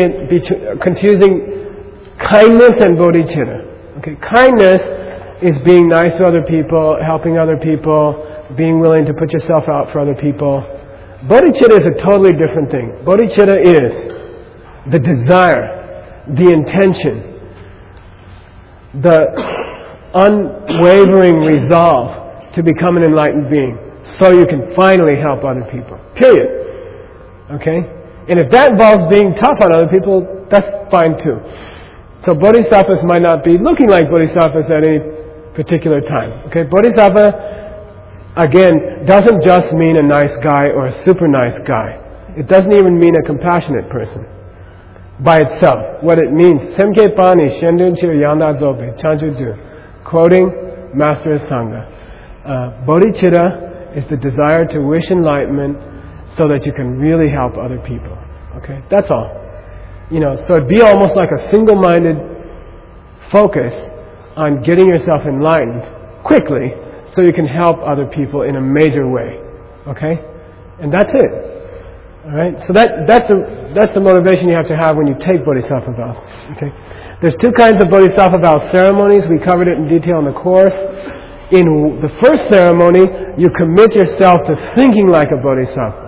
Speaker 1: kindness and bodhicitta. Okay, kindness is being nice to other people, helping other people, being willing to put yourself out for other people. Bodhicitta is a totally different thing. Bodhicitta is the desire, the intention, the unwavering resolve to become an enlightened being, so you can finally help other people. Period. Okay? And if that involves being tough on other people, that's fine too. So bodhisattvas might not be looking like bodhisattvas at any particular time. Okay? Bodhisattva, again, doesn't just mean a nice guy or a super nice guy. It doesn't even mean a compassionate person by itself. What it means, Semke Pani, Shendun Chir Yanda Zobe, Chanju Du, quoting Master Sangha. Bodhicitta is the desire to wish enlightenment so that you can really help other people. Okay? That's all. So it'd be almost like a single-minded focus on getting yourself enlightened quickly so you can help other people in a major way. Okay? And that's it. Alright? So that's the motivation you have to have when you take bodhisattva vows. Okay? There's two kinds of bodhisattva vow ceremonies. We covered it in detail in the course. In the first ceremony, you commit yourself to thinking like a bodhisattva.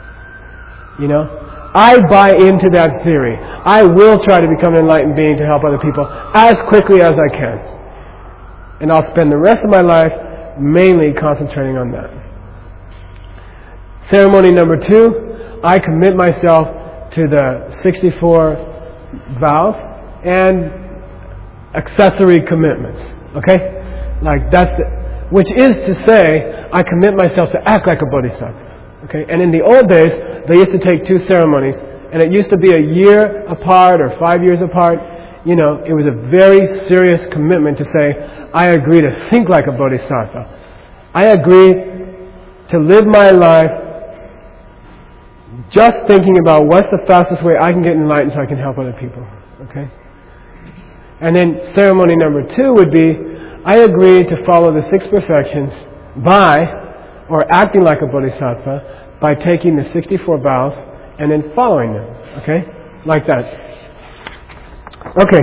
Speaker 1: I buy into that theory. I will try to become an enlightened being to help other people as quickly as I can. And I'll spend the rest of my life mainly concentrating on that. Ceremony number 2, I commit myself to the 64 vows and accessory commitments. Okay? Which is to say, I commit myself to act like a bodhisattva. Okay? And in the old days, they used to take 2 ceremonies, and it used to be a year apart or 5 years apart. It was a very serious commitment to say, I agree to think like a bodhisattva. I agree to live my life just thinking about what's the fastest way I can get enlightened so I can help other people. Okay? And then ceremony number 2 would be, I agree to follow the 6 perfections or acting like a bodhisattva by taking the 64 vows and then following them. Okay? Like that. Okay.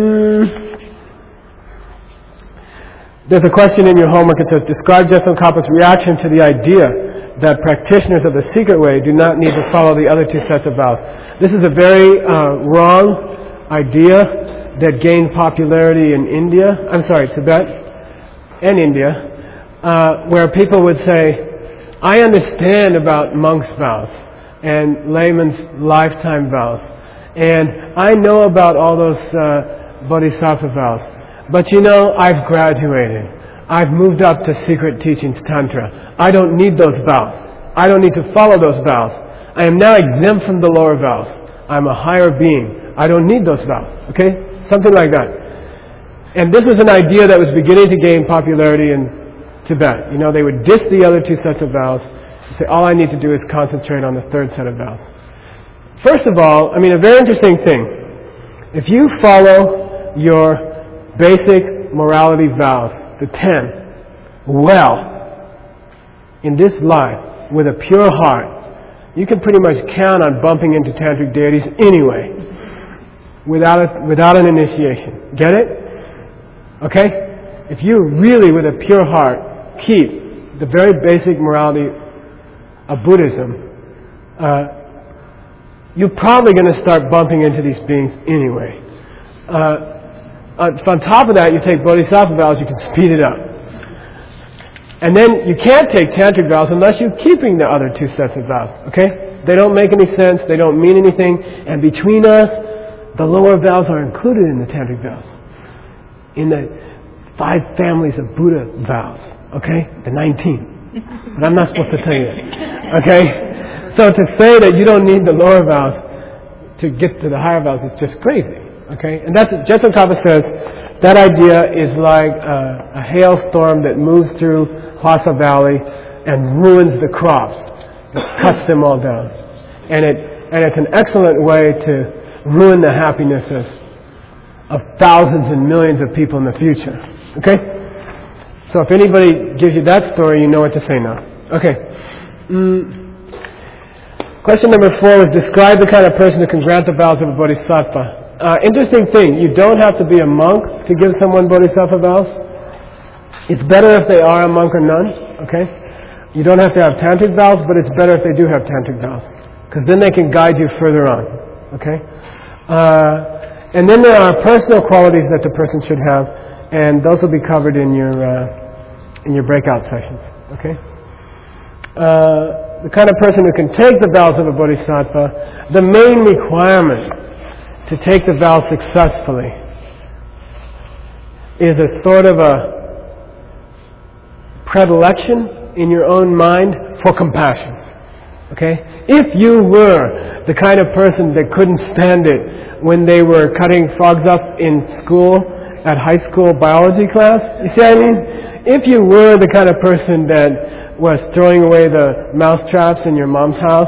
Speaker 1: There's a question in your homework. It says, describe Je Tsongkhapa's reaction to the idea that practitioners of the secret way do not need to follow the other 2 sets of vows. This is a very wrong idea that gained popularity in Tibet and India, where people would say, I understand about monks' vows and laymen's lifetime vows, and I know about all those bodhisattva vows, but I've graduated. I've moved up to secret teachings Tantra. I don't need those vows. I don't need to follow those vows. I am now exempt from the lower vows. I'm a higher being. I don't need those vows. Okay? Something like that. And this was an idea that was beginning to gain popularity in Tibet. They would diss the other 2 sets of vows and say, all I need to do is concentrate on the 3rd set of vows. First of all, a very interesting thing. If you follow your basic morality vows, the 10, well, in this life, with a pure heart, you can pretty much count on bumping into tantric deities anyway, without an initiation. Get it? Okay? If you really, with a pure heart, keep the very basic morality of Buddhism, you're probably going to start bumping into these beings anyway. On top of that, you take bodhisattva vows, you can speed it up. And then you can't take tantric vows unless you're keeping the other 2 sets of vows. Okay? They don't make any sense, they don't mean anything, and between us, the lower vows are included in the tantric vows. in the 5 families of Buddha vows. Okay? The 19. But I'm not supposed to tell you that. Okay? So to say that you don't need the lower vows to get to the higher vows is just crazy. Okay? And that's what Jetsun Kappa says. That idea is like a hailstorm that moves through Lhasa Valley and ruins the crops. It cuts them all down. And it's an excellent way to ruin the happiness of thousands and millions of people in the future. Okay? So if anybody gives you that story, you know what to say now. Okay. Question number 4 was describe the kind of person who can grant the vows of a bodhisattva. Interesting thing, you don't have to be a monk to give someone bodhisattva vows. It's better if they are a monk or nun. Okay? You don't have to have tantric vows, but it's better if they do have tantric vows, because then they can guide you further on. Okay? And then there are personal qualities that the person should have, and those will be covered in your breakout sessions. Okay? The kind of person who can take the vows of a bodhisattva, the main requirement to take the vow successfully is a sort of a predilection in your own mind for compassion. Okay? If you were the kind of person that couldn't stand it when they were cutting frogs up in school, at high school biology class, you see what I mean? If you were the kind of person that was throwing away the mouse traps in your mom's house,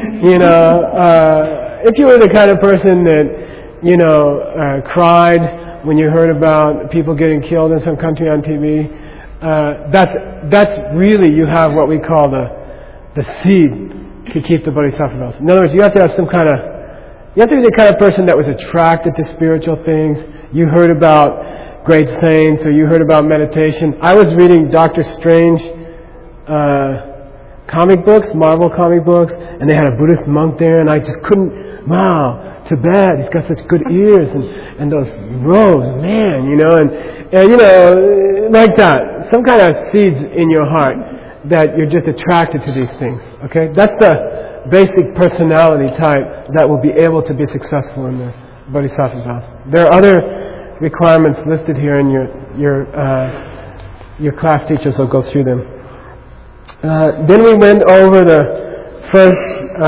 Speaker 1: if you were the kind of person that, cried when you heard about people getting killed in some country on TV, that's really, you have what we call the seed to keep the bodhisattva vows. In other words, you have to have you have to be the kind of person that was attracted to spiritual things. You heard about great saints, or you heard about meditation. I was reading Dr. Strange comic books, Marvel comic books, and they had a Buddhist monk there, and I just couldn't, wow, Tibet, he's got such good ears, and those robes, man, and like that. Some kind of seeds in your heart that you're just attracted to these things, okay? That's the basic personality type that will be able to be successful in the bodhisattva vows. There are other requirements listed here, and your class teachers will go through them. Then we went over the first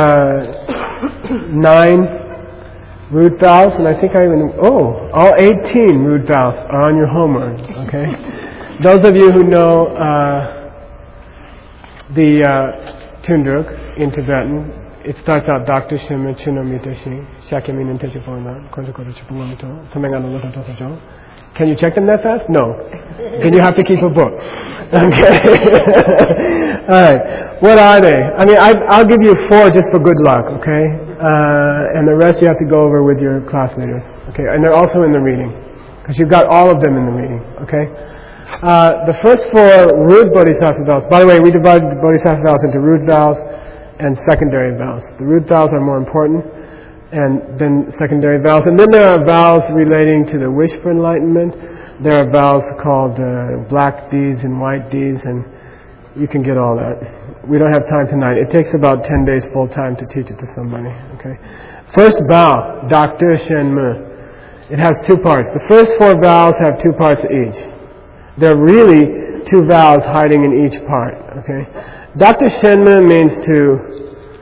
Speaker 1: 9 root vows, and I think all 18 root vows are on your homework, okay? Those of you who know the Tundruk in Tibetan, it starts out Dr. Shima Chunomitashi, Shakyamin Teshipona, Konjakoto Chipumamito, Samengano Tosajo. Can you check them that fast? No. Then you have to keep a book. Okay. Alright. What are they? I mean, I'll give you 4 just for good luck, okay? And the rest you have to go over with your class leaders. Okay? And they're also in the reading, because you've got all of them in the reading, okay? The first 4 root bodhisattva vows. By the way, we divided the bodhisattva vows into root vows and secondary vows. The root vows are more important, and then secondary vows. And then there are vows relating to the wish for enlightenment. There are vows called black deeds and white deeds, and you can get all that. We don't have time tonight. It takes about 10 days full time to teach it to somebody. Okay. First vow, Dr. Shenme. It has 2 parts. The first 4 vows have 2 parts each. There are really 2 vows hiding in each part. Okay. Dr. Shenme means to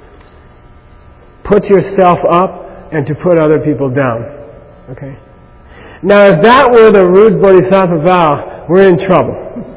Speaker 1: put yourself up and to put other people down. Okay? Now, if that were the root bodhisattva vow, we're in trouble.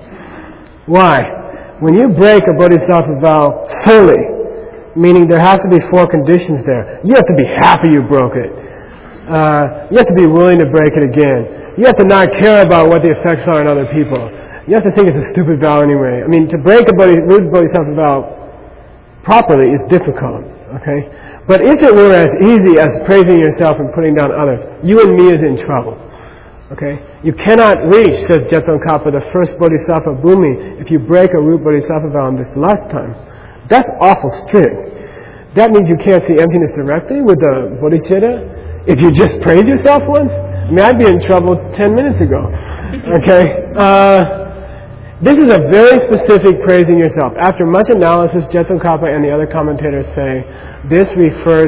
Speaker 1: Why? When you break a bodhisattva vow fully, meaning there has to be 4 conditions there, you have to be happy you broke it. You have to be willing to break it again. You have to not care about what the effects are on other people. You have to think it's a stupid vow anyway. I mean, to break a root bodhisattva vow properly is difficult. Okay? But if it were as easy as praising yourself and putting down others, you and me is in trouble. Okay? You cannot reach, says Jetsun Kappa, the first bodhisattva bhumi if you break a root bodhisattva vow in this lifetime. That's awful strict. That means you can't see emptiness directly with the bodhicitta if you just praise yourself once. I mean, I'd be in trouble 10 minutes ago. Okay? This is a very specific praising yourself. After much analysis, Jetsun Kappa and the other commentators say this refers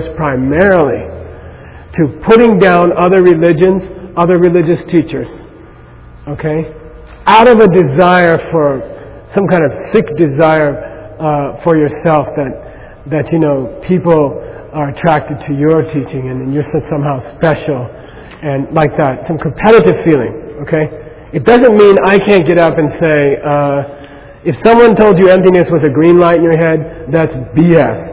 Speaker 1: primarily to putting down other religions, other religious teachers. Okay? Out of a desire for some kind of sick desire for yourself that people are attracted to your teaching and you're somehow special and like that, some competitive feeling, okay? It doesn't mean I can't get up and say, if someone told you emptiness was a green light in your head, that's BS.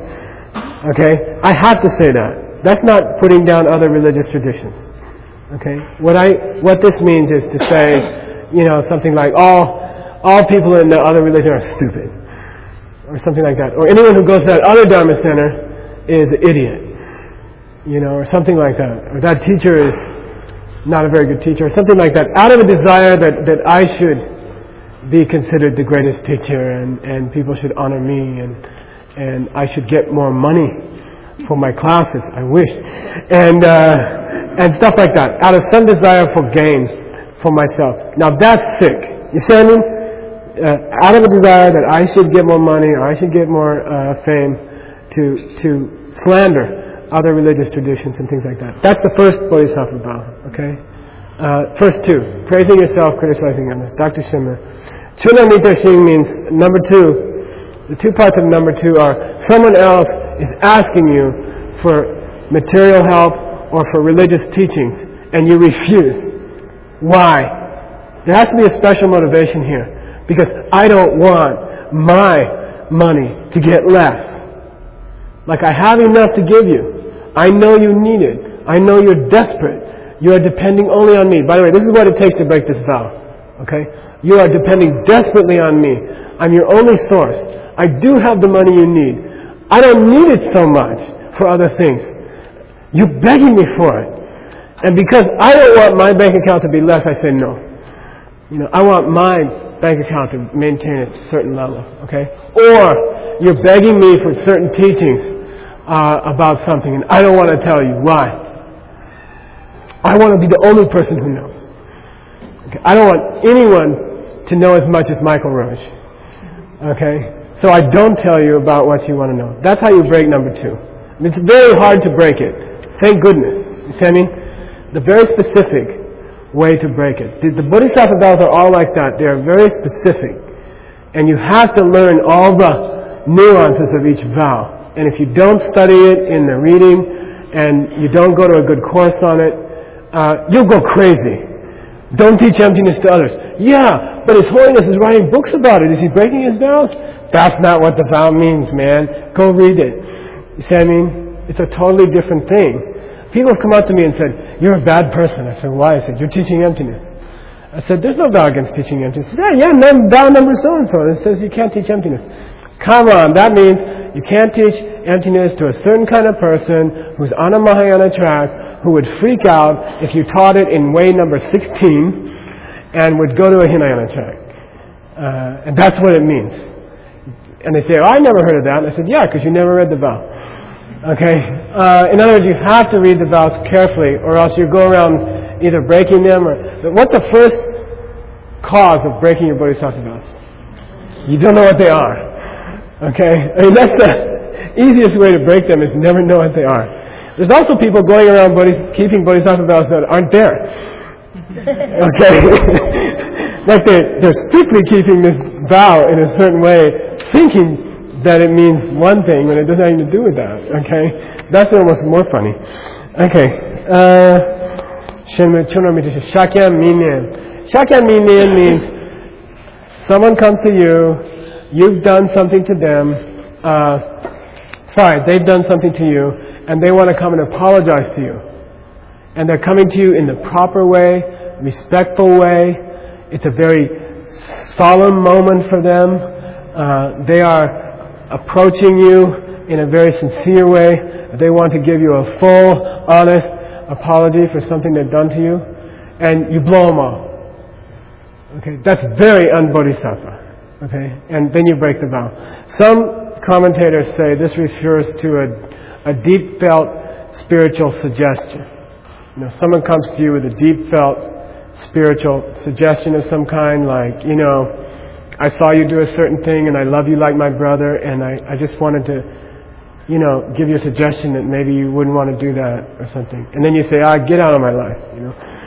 Speaker 1: Okay? I have to say that. That's not putting down other religious traditions. Okay? What this means is to say, something like all people in the other religion are stupid. Or something like that. Or anyone who goes to that other Dharma center is an idiot. Or something like that. Or that teacher is not a very good teacher. Or something like that. Out of a desire that I should be considered the greatest teacher and people should honor me and I should get more money for my classes, I wish. And stuff like that. Out of some desire for gain for myself. Now that's sick. You see what I mean? Out of a desire that I should get more money or I should get more fame to slander other religious traditions and things like that. That's the first bodhisattva vow, okay? First two, praising yourself, criticizing others. Dr. Shimmer. Chunamita Shing means number two. The two parts of number two are someone else is asking you for material help or for religious teachings and you refuse. Why? There has to be a special motivation here because I don't want my money to get less. Like I have enough to give you. I know you need it. I know you're desperate. You are depending only on me. By the way, this is what it takes to break this vow. Okay? You are depending desperately on me. I'm your only source. I do have the money you need. I don't need it so much for other things. You're begging me for it. And because I don't want my bank account to be less, I say no. I want my bank account to maintain a certain level. Okay? Or you're begging me for certain teachings about something and I don't want to tell you. Why? I want to be the only person who knows. Okay? I don't want anyone to know as much as Michael Roche. Okay? So I don't tell you about what you want to know. That's how you break number two. And it's very hard to break it. Thank goodness. You see what I mean? The very specific way to break it. The Bodhisattva vows are all like that. They are very specific. And you have to learn all the nuances of each vow. And if you don't study it in the reading and you don't go to a good course on it, you'll go crazy. Don't teach emptiness to others. Yeah, but His Holiness is writing books about it. Is he breaking his vows? That's not what the vow means, man. Go read it. You see what I mean? It's a totally different thing. People have come up to me and said, you're a bad person. I said, why? I said, you're teaching emptiness. I said, there's no vow against teaching emptiness. He said, yeah, vow number so-and-so. It says you can't teach emptiness. Come on, that means you can't teach emptiness to a certain kind of person who's on a Mahayana track who would freak out if you taught it in way number 16 and would go to a Hinayana track. And that's what it means. And they say, I never heard of that. And I said, yeah, because you never read the vow. Okay? In other words, you have to read the vows carefully or else you go around either breaking them or... What's the first cause of breaking your bodhisattva vows? You don't know what they are. Okay? I mean, that's the easiest way to break them is never know what they are. There's also people going around keeping bodhisattva vows that aren't there. Okay? Like they're strictly keeping this vow in a certain way, thinking that it means one thing when it doesn't have anything to do with that. Okay? That's almost more funny. Okay. Shakya Minyan. Shakya Minyan means someone comes to you, you've done something to them, they've done something to you, and they want to come and apologize to you. And they're coming to you in the proper way, respectful way. It's a very solemn moment for them. They are approaching you in a very sincere way. They want to give you a full, honest apology for something they've done to you. And you blow them off. Okay, that's very un-bodhisattva. Okay, and then you break the vow. Some commentators say this refers to a deep felt spiritual suggestion. Someone comes to you with a deep felt spiritual suggestion of some kind, like, I saw you do a certain thing and I love you like my brother and I just wanted to, give you a suggestion that maybe you wouldn't want to do that or something. And then you say, get out of my life,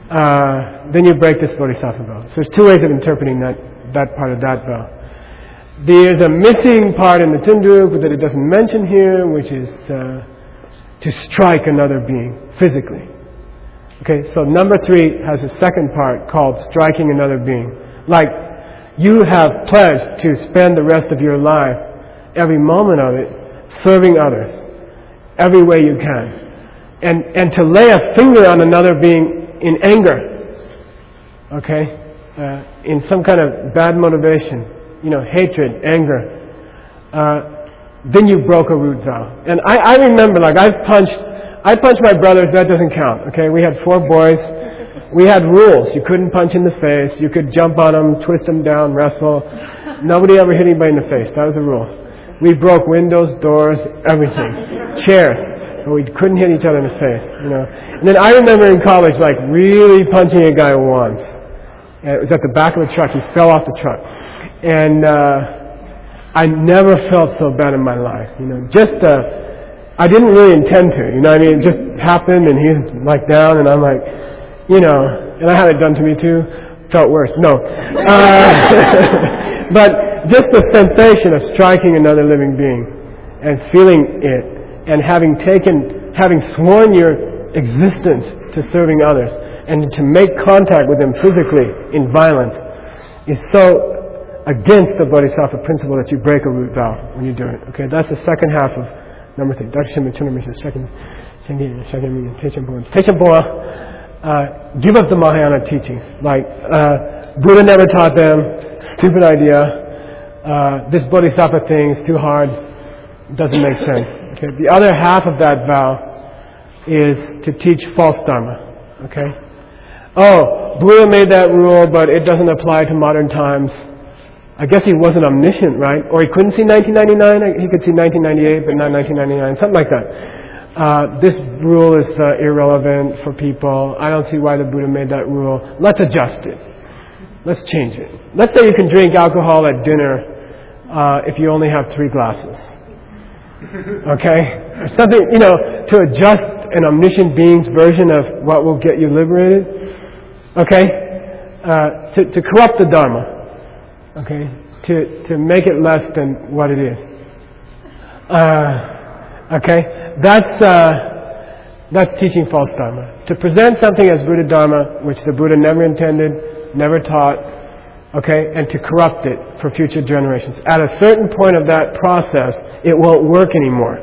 Speaker 1: then you break this bodhisattva vow. So there's two ways of interpreting that part of that vow. There's a missing part in the Tinduk that it doesn't mention here, which is to strike another being physically. Okay, so number 3 has a second part called striking another being. Like, you have pledged to spend the rest of your life, every moment of it, serving others, every way you can. And to lay a finger on another being in anger, okay, in some kind of bad motivation, hatred, anger, then you broke a root vow. And I remember, like, I punched my brothers, that doesn't count, okay? We had 4 boys. We had rules. You couldn't punch in the face. You could jump on them, twist them down, wrestle. Nobody ever hit anybody in the face. That was a rule. We broke windows, doors, everything. Chairs. But we couldn't hit each other in the face, And then I remember in college, like, really punching a guy once. And it was at the back of a truck. He fell off the truck. And I never felt so bad in my life, I didn't really intend to, it just happened and he's like down and I'm like, and I had it done to me too, felt worse, no. But just the sensation of striking another living being and feeling it and having sworn your existence to serving others and to make contact with them physically in violence is so against the bodhisattva principle that you break a root vow when you do it. Okay, that's the second half of number 3. Give up the Mahayana teachings. Like, Buddha never taught them, stupid idea, this bodhisattva thing is too hard, doesn't make sense. Okay, the other half of that vow is to teach false dharma. Okay? Oh, Buddha made that rule, but it doesn't apply to modern times. I guess he wasn't omniscient, right? Or he couldn't see 1999. He could see 1998, but not 1999. Something like that. This rule is irrelevant for people. I don't see why the Buddha made that rule. Let's adjust it. Let's change it. Let's say you can drink alcohol at dinner if you only have 3 glasses. Okay? Or something, to adjust an omniscient being's version of what will get you liberated. Okay? To corrupt the Dharma. Okay, to make it less than what it is. Okay, that's teaching false dharma. To present something as Buddha dharma, which the Buddha never intended, never taught, okay, and to corrupt it for future generations. At a certain point of that process, it won't work anymore.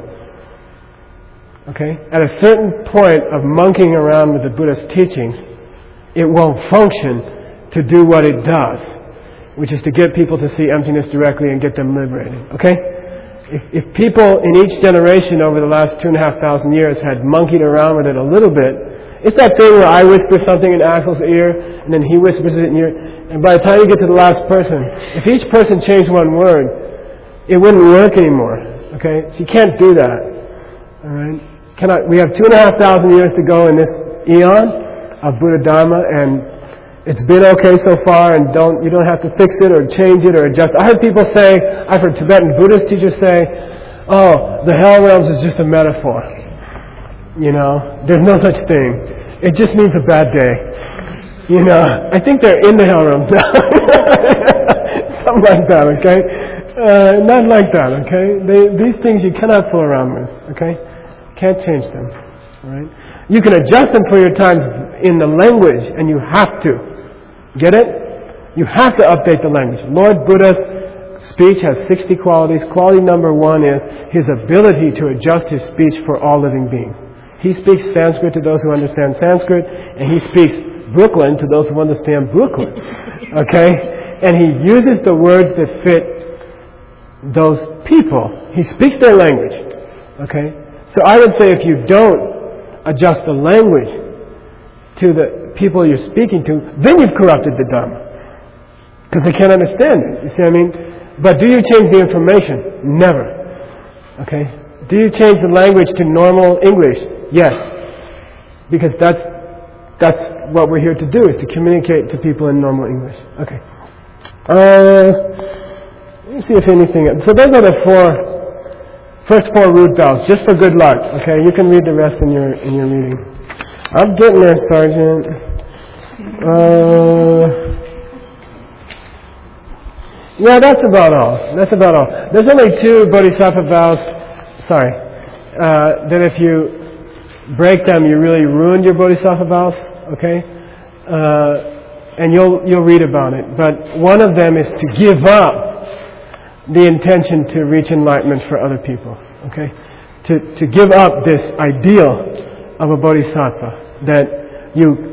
Speaker 1: Okay, at a certain point of monkeying around with the Buddha's teachings, it won't function to do what it does, which is to get people to see emptiness directly and get them liberated. Okay? If people in each generation over the last 2,500 years had monkeyed around with it a little bit, it's that thing where I whisper something in Axel's ear and then he whispers it in your ear, and by the time you get to the last person, if each person changed one word, it wouldn't work anymore. Okay? So you can't do that. Alright? We have 2,500 years to go in this eon of Buddha Dharma, and it's been okay so far, and you don't have to fix it or change it or adjust. I've heard Tibetan Buddhist teachers say, oh, the hell realms is just a metaphor. There's no such thing. It just means a bad day. I think they're in the hell realms now. Something like that, okay? Not like that, okay? These things you cannot fool around with, okay? Can't change them, all right? You can adjust them for your times in the language, and you have to. Get it? You have to update the language. Lord Buddha's speech has 60 qualities. Quality number 1 is his ability to adjust his speech for all living beings. He speaks Sanskrit to those who understand Sanskrit, and he speaks Brooklyn to those who understand Brooklyn. Okay? And he uses the words that fit those people. He speaks their language. Okay? So I would say if you don't adjust the language to the people you're speaking to, then you've corrupted the Dharma. Because they can't understand it. You see what I mean? But do you change the information? Never. Okay? Do you change the language to normal English? Yes. Because that's what we're here to do, is to communicate to people in normal English. Okay. Let me see if anything... So those are the first four root vows, just for good luck. Okay? You can read the rest in your reading. I'm getting there, Sergeant. Yeah, that's about all. That's about all. There's only 2 bodhisattva vows. Sorry, that if you break them, you really ruined your bodhisattva vows. Okay, and you'll read about it. But one of them is to give up the intention to reach enlightenment for other people. Okay, to give up this ideal of a bodhisattva, that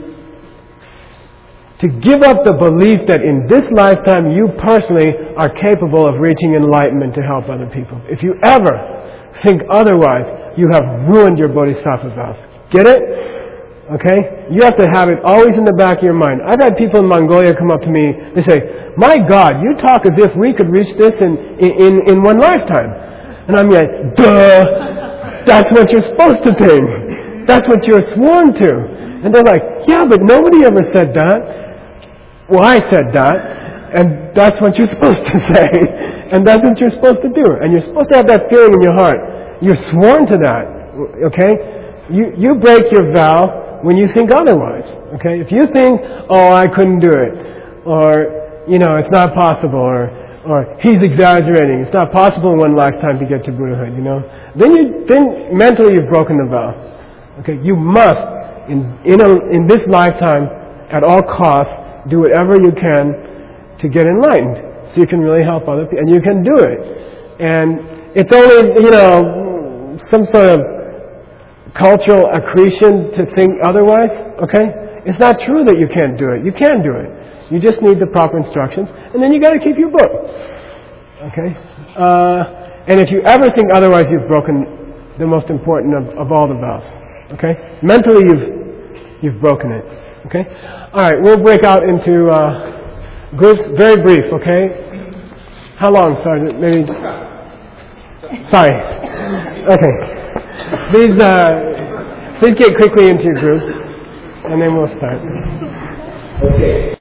Speaker 1: to give up the belief that in this lifetime you personally are capable of reaching enlightenment to help other people. If you ever think otherwise, you have ruined your bodhisattva vows. Get it? Okay? You have to have it always in the back of your mind. I've had people in Mongolia come up to me, they say, "My God, you talk as if we could reach this in one lifetime." And I'm like, duh! That's what you're supposed to think. That's what you're sworn to. And they're like, "Yeah, but nobody ever said that." Well, I said that, and that's what you're supposed to say, and that's what you're supposed to do, and you're supposed to have that feeling in your heart. You're sworn to that, okay? You break your vow when you think otherwise, okay? If you think, "Oh, I couldn't do it," or, "It's not possible," or "He's exaggerating, it's not possible in one lifetime to get to Buddhahood," then mentally you've broken the vow. Okay, you must, in this lifetime, at all costs, do whatever you can to get enlightened, so you can really help other people, and you can do it. And it's only, some sort of cultural accretion to think otherwise, okay? It's not true that you can't do it. You can do it. You just need the proper instructions, and then you got to keep your book, okay? And if you ever think otherwise, you've broken the most important of all the vows, okay? Mentally, you've broken it. Okay? All right, we'll break out into groups, very brief, okay? How long? Sorry, maybe... Sorry. Okay. Please get quickly into your groups, and then we'll start.
Speaker 8: Okay.